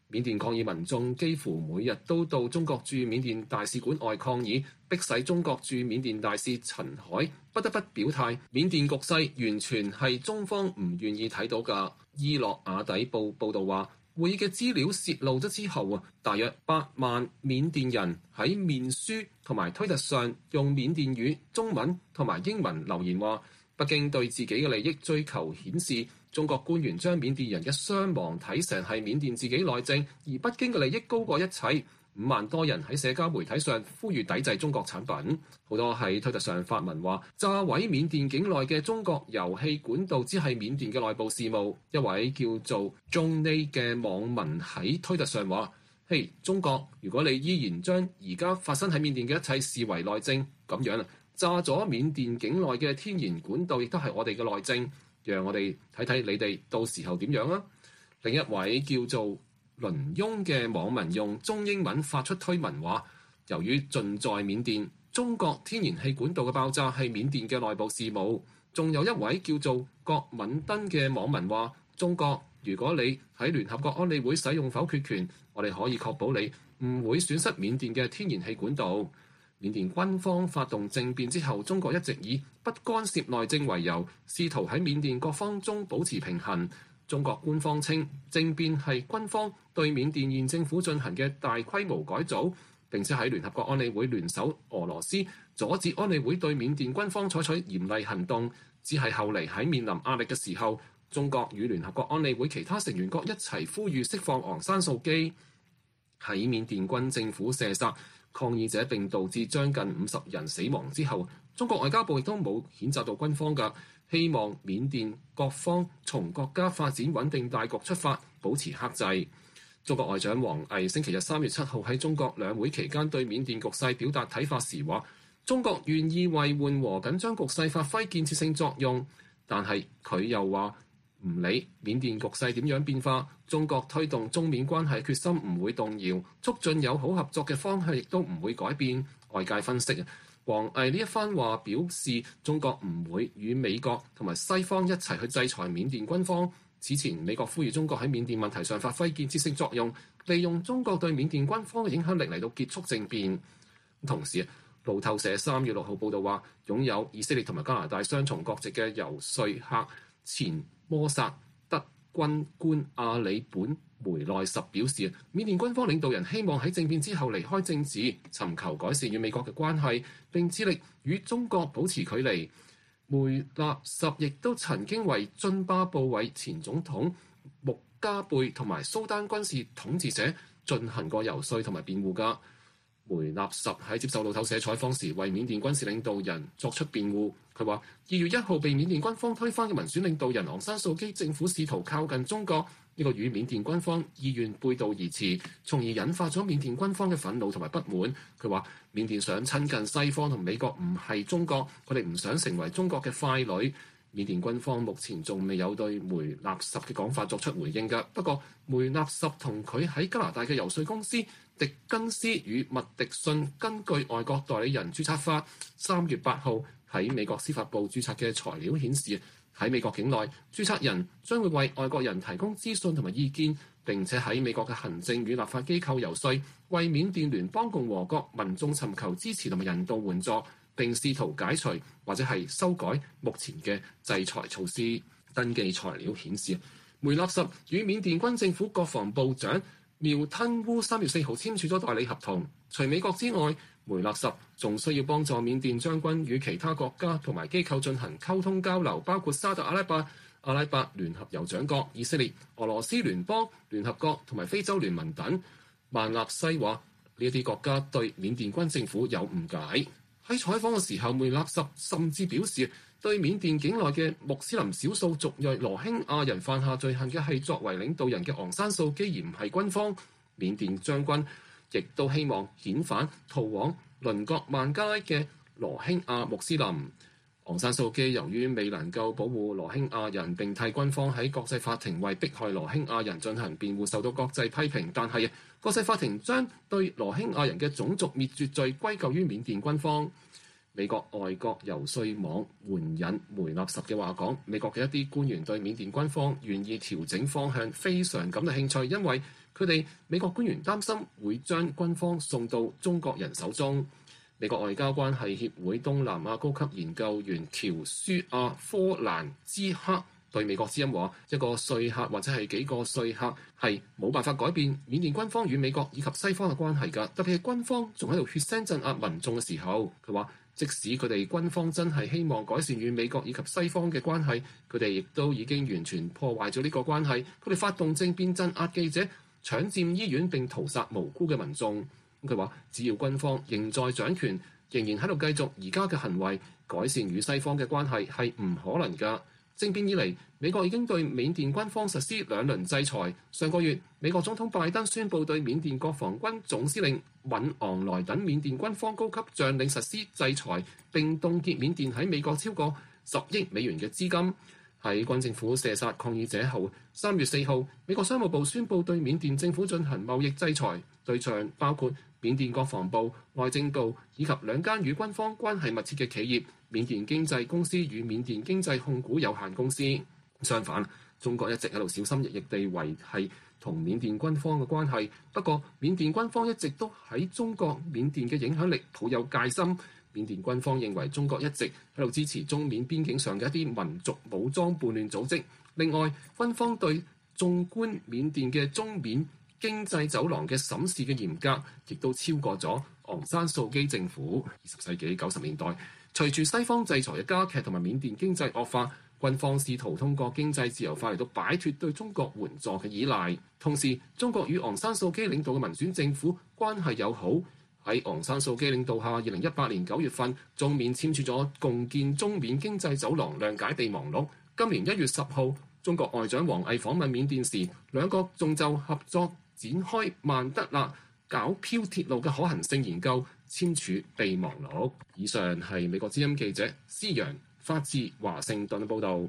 緬甸抗議民眾幾乎每日都到中國駐緬甸大使館外抗議，迫使中國駐緬甸大使陳海不得不表態，緬甸局勢完全係中方唔願意睇到㗎。伊洛瓦底報報導話，會議嘅資料泄露咗之後大約8萬緬甸人喺面書同埋推特上用緬甸語、中文同埋英文留言話，北京對自己嘅利益追求顯示，中國官員將緬甸人嘅傷亡睇成係緬甸自己內政，而北京嘅利益高過一切。5萬多人喺社交媒體上呼籲抵制中國產品，好多喺推特上發文話，炸毀緬甸境內嘅中國油氣管道只係緬甸嘅內部事務。一位叫做 Johnny 嘅網民喺推特上話，嘿，中國，如果你依然將而家發生喺緬甸嘅一切視為內政，咁樣炸咗緬甸境內嘅天然管道亦都係我哋嘅內政，讓我哋睇睇你哋到時候點樣啊。另一位叫做倫翁嘅網民用中英文發出推文話，由於盡在緬甸，中國天然氣管道嘅爆炸係緬甸嘅內部事務。仲有一位叫做郭敏登嘅網民話，中國，如果你喺聯合國安理會使用否決權，我哋可以確保你唔會損失緬甸嘅天然氣管道。緬甸軍方發動政變之後，中國一直以不干涉內政為由，試圖喺緬甸各方中保持平衡。中國官方稱政變係軍方對緬甸現政府進行嘅大規模改組，並且喺聯合國安理會聯手俄羅斯，阻止安理會對緬甸軍方採取嚴厲行動。只係後嚟喺面臨壓力嘅時候，中國與聯合國安理會其他成員國一齊呼籲釋放昂山素姬。喺緬甸軍政府射殺抗議者並導致將近50人死亡之後，中國外交部亦都冇譴責到軍方㗎，希望緬甸各方從國家發展穩定大局出發，保持克制。中國外長王毅星期日3月7號喺中國兩會期間對緬甸局勢表達睇法時話，中國願意為緩和緊張局勢發揮建設性作用，但係佢又話唔理緬甸局勢點樣變化，中國推動中緬關係決心唔會動搖，促進友好合作嘅方向亦都唔會改變。外界分析，王毅呢一番話表示，中國唔會與美國同埋西方一齊去制裁緬甸軍方。此前美國呼籲中國喺緬甸問題上發揮建設性作用，利用中國對緬甸軍方嘅影響力嚟到結束政變。同時，路透社3月6號報導話，擁有以色列同埋加拿大雙重國籍嘅遊說客前摩薩德軍官阿里本梅內什表示，緬甸軍方領導人希望喺政變之後離開政治，尋求改善與美國嘅關係，並致力與中國保持距離。梅納什亦都曾經為津巴布韋前總統穆加貝同埋蘇丹軍事統治者進行過遊說同埋辯護㗎。梅納什喺接受路透社採訪時，為緬甸軍事領導人作出辯護。佢話：2月1號被緬甸軍方推翻嘅民選領導人昂山素姬政府試圖靠近中國，呢個與緬甸軍方意願背道而馳，從而引發咗緬甸軍方嘅憤怒同埋不滿。佢話：緬甸想親近西方同美國，唔係中國，佢哋唔想成為中國嘅傀儡。緬甸軍方目前仲未有對梅納什嘅講法作出回應㗎。不過，梅納什同佢喺加拿大嘅遊說公司迪根斯與麥迪遜根據外國代理人註冊法3月8號喺美國司法部註冊嘅材料顯示，喺美國境內註冊人將會為外國人提供資訊同埋意見，並且喺美國嘅行政與立法機構遊說，為緬甸聯邦共和國民眾尋求支持同埋人道援助，並試圖解除或者係修改目前嘅制裁措施。登記材料顯示，梅納什與緬甸軍政府國防部長苗吞烏3月4號簽署咗代理合同。除美國之外，梅納什仲需要幫助緬甸將軍與其他國家同埋機構進行溝通交流，包括沙特阿拉伯、阿拉伯聯合酋長國、以色列、俄羅斯聯邦、聯合國同埋非洲聯盟等。萬納西話呢一啲國家對緬甸軍政府有誤解。喺採訪嘅時候，梅納什甚至表示，對緬甸境內嘅穆斯林少數族裔羅興亞人犯下罪行嘅係作為領導人嘅昂山素姬，而唔係軍方。緬甸將軍亦都希望遣返逃往鄰國孟加拉嘅羅興亞穆斯林。昂山素姬由於未能夠保護羅興亞人並替軍方喺國際法庭為迫害羅興亞人進行辯護，受到國際批評。但係國際法庭將對羅興亞人嘅種族滅絕罪歸咎於緬甸軍方。 美國外國遊說網援引梅納什嘅話講，美國嘅一啲官員對緬甸軍方願意調整方向非常感到興趣，因為佢哋美國官員擔心會將軍方送到中國人手中。美國外交關係協會東南亞高級研究員喬舒亞科蘭茲克對美國之音話：一個說客或者係幾個說客係冇辦法改變緬甸軍方與美國以及西方嘅關係㗎，特別係軍方仲喺度血腥鎮壓民眾嘅時候。佢話：即使佢哋軍方真係希望改善與美國以及西方嘅關係，佢哋亦都已經完全破壞咗呢個關係。佢哋發動政變鎮壓記者、搶佔醫院並屠殺無辜嘅民眾。佢話：只要軍方仍在掌權，仍然喺度繼續而家嘅行為，改善與西方嘅關係係唔可能㗎。政變以嚟，美國已經對緬甸軍方實施2輪制裁。上個月，美國總統拜登宣布對緬甸國防軍總司令敏昂萊等緬甸軍方高級將領實施制裁，並凍結緬甸喺美國超過10億美元嘅資金。喺軍政府射殺抗議者後，3月4號，美國商務部宣布對緬甸政府進行貿易制裁，對象包括緬甸國防部、內政部以及2間與軍方關係密切嘅企業，緬甸經濟公司與緬甸經濟控股有限公司。相反，中國一直喺度小心翼翼地維繫同緬甸軍方嘅關係。不過，緬甸軍方一直都喺中國緬甸嘅影響力抱有戒心。緬甸軍方認為中國一直喺度支持中緬邊境上嘅一啲民族武裝叛亂組織。另外，軍方對縱觀緬甸嘅中緬經濟走廊嘅審視嘅嚴格，亦都超過咗昂山素基政府。20世紀90年代，隨住西方制裁嘅加劇同埋緬甸經濟惡化，軍方試圖通過經濟自由化嚟到擺脱對中國援助嘅依賴。同時，中國與昂山素基領導嘅民選政府關係友好。喺昂山素基領導下，2018年9月份，中緬簽署咗共建中緬經濟走廊諒解備忘錄。今年1月10號，中國外長王毅訪問緬甸時，兩國仲就合作展開曼德勒皎漂鐵路嘅可行性研究，簽署備忘錄。以上係美國之音記者施陽發自華盛頓嘅報導。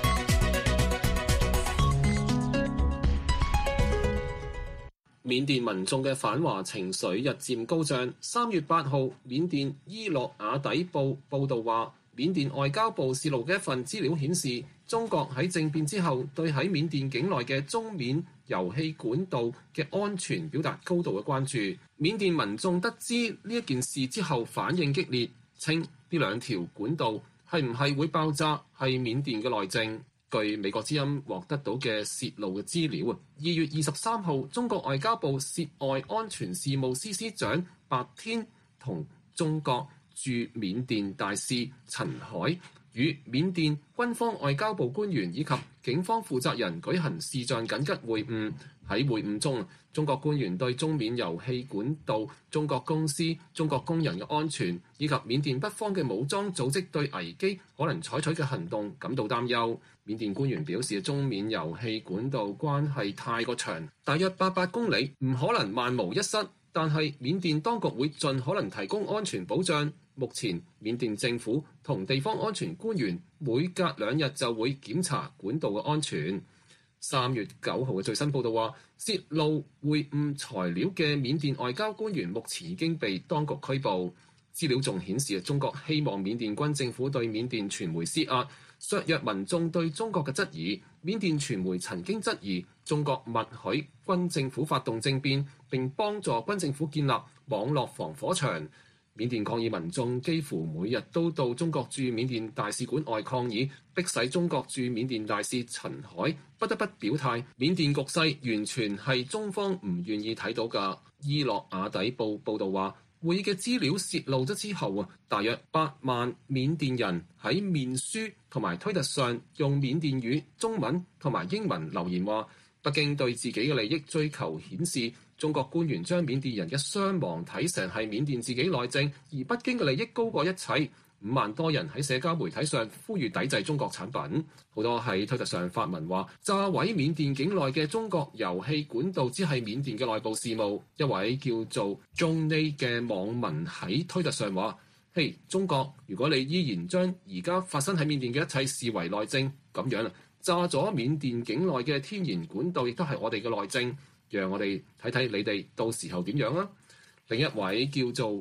緬甸民眾嘅反華情緒日漸高漲。3月8號，緬甸伊洛瓦底報報導話，緬甸外交部泄露嘅一份資料顯示，中國喺政變之後對喺緬甸境內嘅中緬油氣管道嘅安全表達高度嘅關注。緬甸民眾得知呢一件事之後反應激烈，稱呢2條管道係唔係會爆炸係緬甸嘅內政。據美國之音獲得到嘅泄露嘅資料，2月23號，中國外交部涉外安全事務司司長白天同中國駐緬甸大使陳海與緬甸軍方外交部官員以及警方負責人舉行視像緊急會晤。喺會晤中，中國官員對中緬油氣管道、中國公司、中國工人嘅安全以及緬甸北方嘅武裝組織對危機可能採取嘅行動感到擔憂。緬甸官員表示，中緬油氣管道關係太過長，大約800公里，唔可能萬無一失，但係緬甸當局會盡可能提供安全保障。目前，緬甸政府同地方安全官員每隔2日就會檢查管道嘅安全。3月9號嘅最新報導話，泄露會晤材料嘅緬甸外交官員目前已經被當局拘捕。資料仲顯示，中國希望緬甸軍政府對緬甸傳媒施壓，削弱民眾對中國嘅質疑。緬甸傳媒曾經質疑中國默許軍政府發動政變，並幫助軍政府建立網絡防火牆。緬甸抗議民眾幾乎每日都到中國駐緬甸大使館外抗議，迫使中國駐緬甸大使陳海不得不表態，緬甸局勢完全係中方唔願意睇到嘅。伊洛瓦底報報導話，會議嘅資料泄露咗之後大約8萬緬甸人喺面書同埋推特上用緬甸語、中文同埋英文留言話，北京對自己嘅利益追求顯示，中國官員將緬甸人嘅傷亡睇成係緬甸自己內政，而北京嘅利益高過一切。5萬多人喺社交媒體上呼籲抵制中國產品，好多喺推特上發文話，炸毀緬甸境內嘅中國油氣管道只係緬甸嘅內部事務。一位叫做 Johnny 嘅網民喺推特上話，嘿，中國，如果你依然將而家發生喺緬甸嘅一切視為內政，咁樣炸咗緬甸境內嘅天然管道亦都係我哋嘅內政，讓我哋睇睇你哋到時候點樣啊。另一位叫做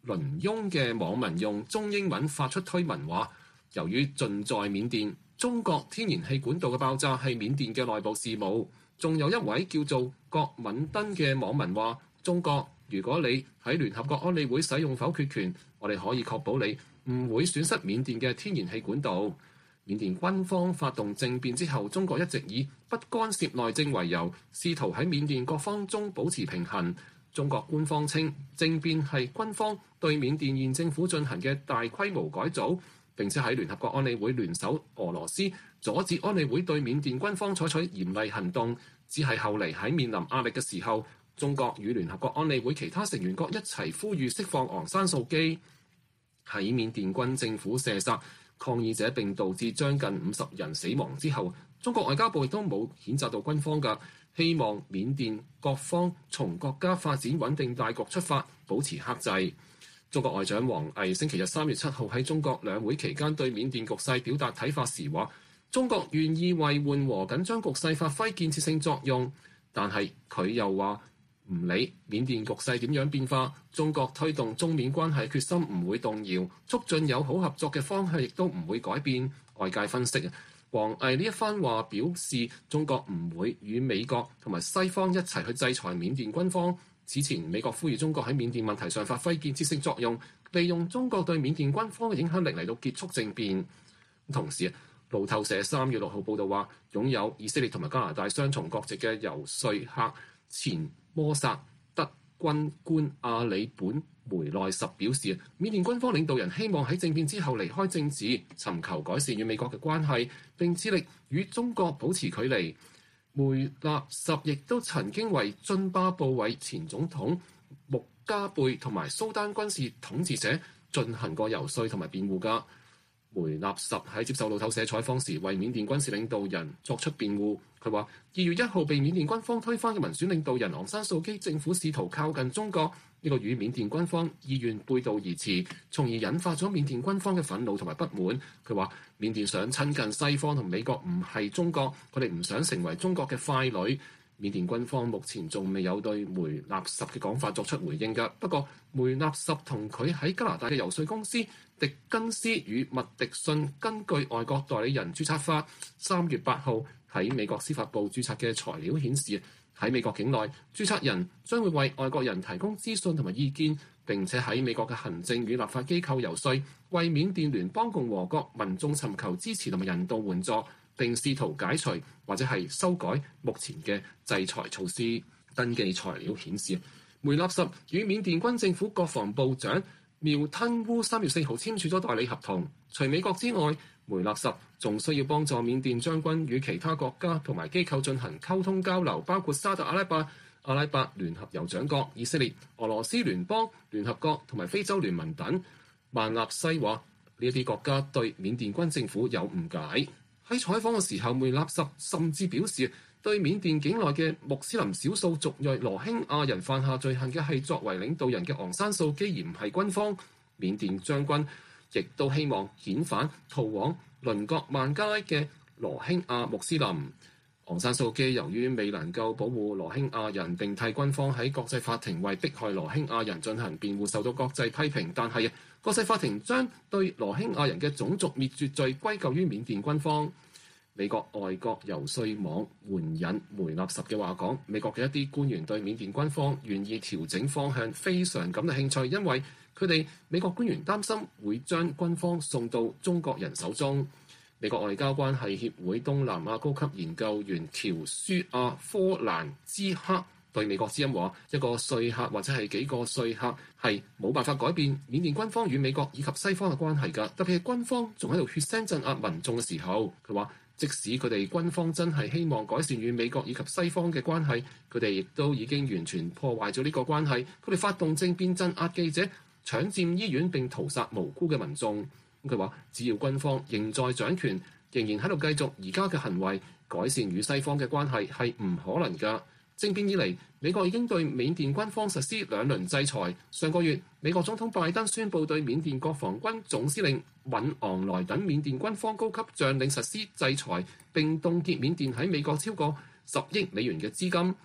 倫雍嘅網民用中英文發出推文話，由於盡在緬甸，中國天然氣管道嘅爆炸係緬甸嘅內部事務。仲有一位叫做郭敏登嘅網民話，中國，如果你喺聯合國安理會使用否決權，我哋可以確保你唔會損失緬甸嘅天然氣管道。緬甸軍方發動政變之後，中國一直以不干涉內政為由，試圖喺緬甸各方中保持平衡。中國官方稱政變係軍方對緬甸現政府進行嘅大規模改組，並且喺聯合國安理會聯手俄羅斯，阻止安理會對緬甸軍方採取嚴厲行動。只係後嚟喺面臨壓力嘅時候，中國與聯合國安理會其他成員國一齊呼籲釋放昂山素基。喺緬甸軍政府射殺抗議者並導致將近50人死亡之後，中國外交部亦都冇譴責到軍方嘅，希望緬甸各方從國家發展穩定大局出發，保持克制。中國外長王毅星期日3月7號喺中國兩會期間對緬甸局勢表達睇法時話，中國願意為緩和緊張局勢發揮建設性作用，但係佢又話唔理緬甸局勢點樣變化，中國推動中緬關係決心唔會動搖，促進友好合作嘅方向亦都唔會改變。外界分析，王毅呢一番話表示中國唔會與美國同埋西方一齊去制裁緬甸軍方。此前美國呼籲中國喺緬甸問題上發揮建設性作用，利用中國對緬甸軍方嘅影響力嚟到結束政變。同時，路透社3月6號報導話，擁有以色列同埋加拿大雙重國籍嘅遊說客前摩薩德軍官阿里本梅內什表示，緬甸軍方領導人希望喺政變之後離開政治，尋求改善與美國嘅關係，並致力與中國保持距離。梅納什亦都曾經為津巴布韋前總統穆加貝同埋蘇丹軍事統治者進行過遊說同埋辯護㗎。梅納什喺接受路透社採訪時，為緬甸軍事領導人作出辯護。佢話：2月1號被緬甸軍方推翻嘅民選領導人昂山素基政府試圖靠近中國，呢個與緬甸軍方意願背道而馳，從而引發咗緬甸軍方嘅憤怒同埋不滿。佢話：緬甸想親近西方同美國，唔係中國，佢哋唔想成為中國嘅傀儡。緬甸軍方目前仲未有對梅納什嘅講法作出回應㗎。不過，梅納什同佢喺加拿大嘅遊說公司迪根斯與麥迪遜根據外國代理人註冊法3月8號喺美國司法部註冊嘅材料顯示，喺美國境內，註冊人將會為外國人提供資訊同埋意見，並且喺美國嘅行政與立法機構遊說，為緬甸聯邦共和國民眾尋求支持同埋人道援助，並試圖解除或者係修改目前嘅制裁措施。登記材料顯示，梅納什與緬甸軍政府國防部長苗吞烏3月4號簽署咗代理合同。除美國之外，梅納什仲需要幫助緬甸將軍與其他國家同埋機構進行溝通交流，包括沙特阿拉伯、阿拉伯聯合酋長國、以色列、俄羅斯聯邦、聯合國同埋非洲聯盟等。萬納西話呢一啲國家對緬甸軍政府有誤解。喺採訪嘅時候，梅納什甚至表示，對緬甸境內嘅穆斯林少數族裔羅興亞人犯下罪行嘅係作為領導人嘅昂山素基，而唔係軍方。緬甸將軍亦都希望遣返逃往鄰國孟加拉嘅羅興亞穆斯林。昂山素基由於未能夠保護羅興亞人並替軍方喺國際法庭為迫害羅興亞人進行辯護，受到國際批評，但係國際法庭將對羅興亞人嘅種族滅絕罪歸咎於緬甸軍方。美國外國遊說網援引梅納什嘅話講，美國嘅一啲官員對緬甸軍方願意調整方向非常感到興趣，因為佢哋美國官員擔心會將軍方送到中國人手中。美國外交關係協會東南亞高級研究員喬舒亞科蘭茲克對美國之音話：一個說客或者係幾個說客係冇辦法改變緬甸軍方與美國以及西方嘅關係㗎，特別係軍方仲喺度血腥鎮壓民眾嘅時候。佢話：即使佢哋軍方真係希望改善與美國以及西方嘅關係，佢哋亦都已經完全破壞咗呢個關係。佢哋發動政變鎮壓記者、搶佔醫院並屠殺無辜嘅民眾。佢話：只要軍方仍在掌權，仍然喺度繼續而家嘅行為，改善與西方嘅關係係唔可能㗎。政變以嚟，美國已經對緬甸軍方實施2輪制裁。上個月，美國總統拜登宣布對緬甸國防軍總司令敏昂萊等緬甸軍方高級將領實施制裁，並凍結緬甸喺美國超過10億美元嘅資金。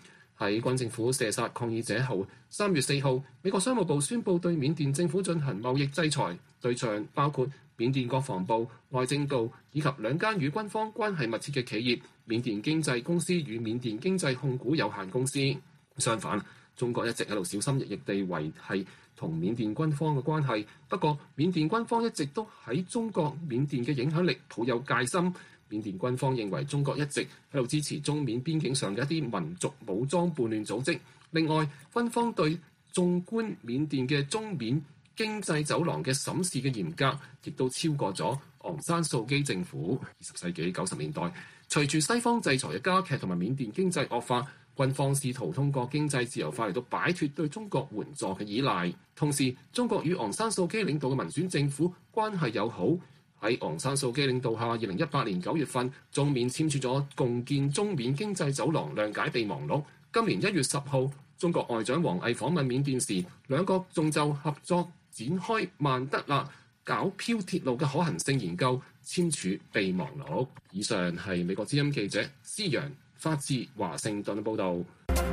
喺軍政府射殺抗議者後，3月4號，美國商務部宣布對緬甸政府進行貿易制裁，對象包括緬甸國防部、內政部以及2間與軍方關係密切嘅企業——緬甸經濟公司與緬甸經濟控股有限公司。相反，中國一直喺度小心翼翼地維繫同緬甸軍方嘅關係。不過，緬甸軍方一直都喺中國緬甸嘅影響力抱有戒心。緬甸軍方認為中國一直喺度支持中緬邊境上嘅一啲民族武裝叛亂組織。另外，軍方對縱觀緬甸嘅中緬經濟走廊嘅審視嘅嚴格，亦都超過咗昂山素基政府。20世紀90年代，隨住西方制裁嘅加劇同埋緬甸經濟惡化，軍方試圖通過經濟自由化嚟到擺脱對中國援助嘅依賴。同時，中國與昂山素基領導嘅民選政府關係友好。喺昂山素基領導下，2018年9月份，中緬簽署咗共建中緬經濟走廊諒解備忘錄。今年1月10號，中國外長王毅訪問緬甸時，兩國仲就合作展開曼德勒皎漂鐵路嘅可行性研究簽署備忘錄。以上係美國之音記者施陽發自華盛頓嘅報導。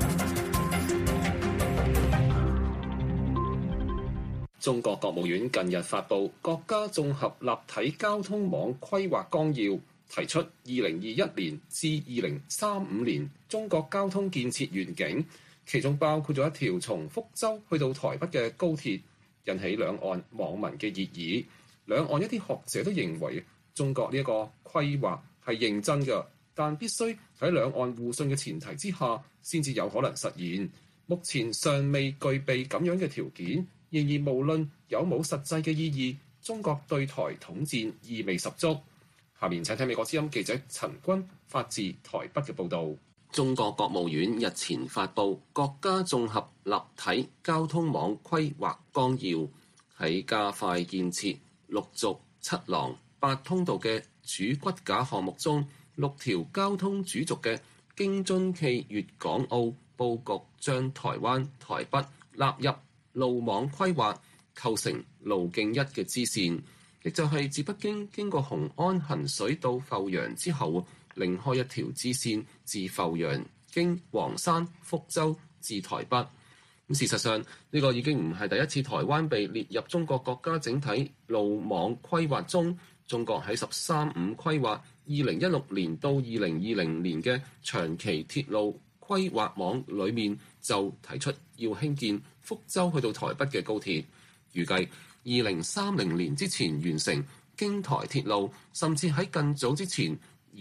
中國國務院近日發布《國家綜合立體交通網規劃綱要》，提出2021年至2035年中國交通建設願景，其中包括咗一條從福州去到台北嘅高鐵，引起兩岸網民嘅熱議。兩岸一啲學者都認為中國呢一個規劃係認真嘅，但必須喺兩岸互信嘅前提之下，先至有可能實現。目前尚未具備咁樣嘅條件。然而，無論有冇實際嘅意義，中國對台統戰意味十足。下面請聽美國之音記者陳君發自台北嘅報導。中國國務院日前發布《國家綜合立體交通網規劃綱要》，喺加快建設陸續7廊8通道嘅主骨架項目中，6條交通主軸嘅京津冀粵港澳佈局將台灣、台北納入路網規劃，構成路徑一嘅支線，亦就係自北京經過雄安衡水到阜陽之後，另開一條支線自阜陽經黃山、福州至台北。事實上，呢個已經唔係第一次台灣被列入中國國家整體路網規劃中。中國喺13五規劃2016年到2020年嘅長期鐵路規劃網裏面就提出要興建福州去到台北嘅高鐵，預計2030年之前完成京台鐵路，甚至喺更早之前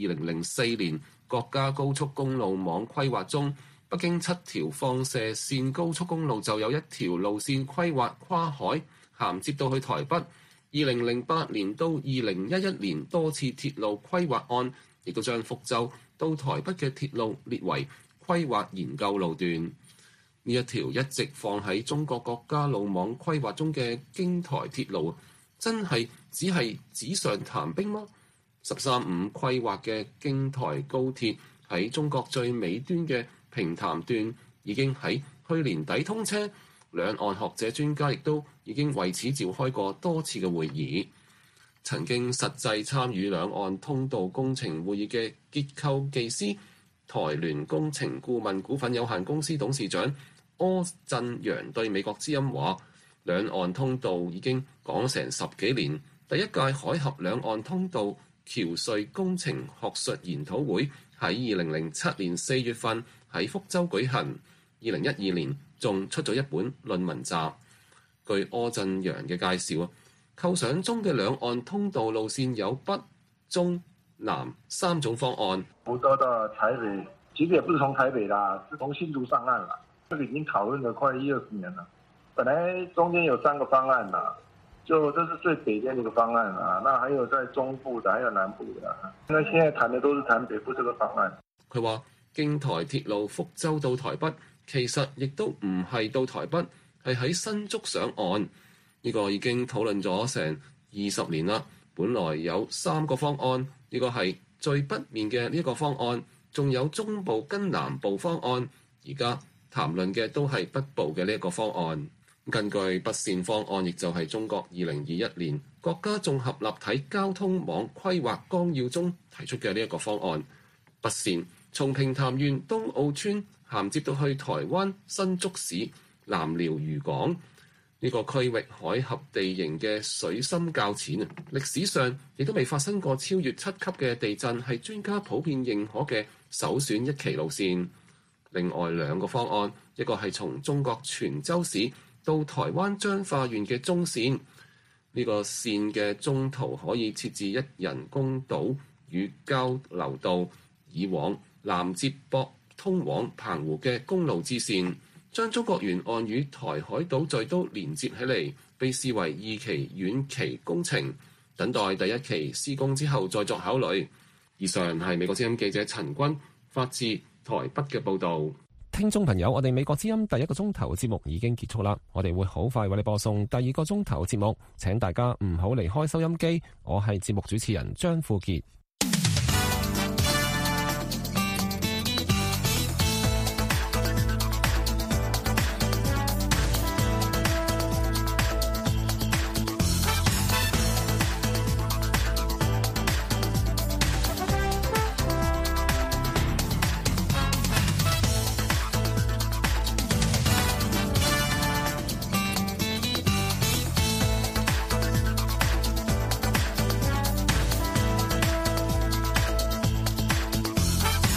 2004年國家高速公路網規劃中，北京7條放射線高速公路就有1條路線規劃跨海銜接到去台北。2008年到2011年多次鐵路規劃案，亦都將福州到台北嘅鐵路列為規劃研究路段。呢一條一直放喺中國國家路網規劃中嘅京台鐵路，真係只係紙上談兵嗎？13五規劃嘅京台高鐵喺中國最尾端嘅平潭段已經喺去年底通車，兩岸學者專家亦都已經為此召開過多次嘅會議。曾經實際參與兩岸通道工程會議嘅結構技師台聯工程顧問股份有限公司董事長柯振陽對美國之音話：兩岸通道已經講成10幾年，第一屆海峽兩岸通道橋隧工程學術研討會喺2007年4月份喺福州舉行，2012年仲出咗一本論文集。據柯振陽嘅介紹，構想中嘅兩岸通道路線有北、中、南3種方案。 福州到台北，其實也不是從台北啦，是從新竹上岸啦。這個已經討論了快20年了。本來中間有3個方案啦，就這是最北邊的一個方案啦。那還有在中部的，還有南部的。那現在談的都是談北部這個方案。 佢話京台鐵路福州到台北，其實亦都唔係到台北，係喺新竹上岸。呢個已經討論咗成20年啦。本來有3個方案，呢個係最北面嘅呢一個方案，仲有中部跟南部方案。而家談論嘅都係北部嘅呢一個方案。根據北線方案，亦就係中國2021年國家綜合立體交通網規劃綱要中提出嘅呢一個方案。北線從平潭縣東澳村銜接到去台灣新竹市南寮漁港。呢個區域海峽地形嘅水深較淺，歷史上亦都未發生過超越7級嘅地震，係專家普遍認可嘅首選一期路線。另外2個方案，一個係從中國泉州市到台灣彰化縣嘅中線，呢個線嘅中途可以設置一人工島與交流道，以往南接駁通往澎湖嘅公路支線，將中國沿岸與台海島嶼都連接起嚟，被視為2期遠期工程，等待第1期施工之後再作考慮。以上係美國之音記者陳君發自台北嘅報導。 聽眾朋友，我哋美國之音第1個鐘頭節目已經結束啦，我哋會好快為你播送第2個鐘頭節目，請大家唔好離開收音機。我係節目主持人張富傑。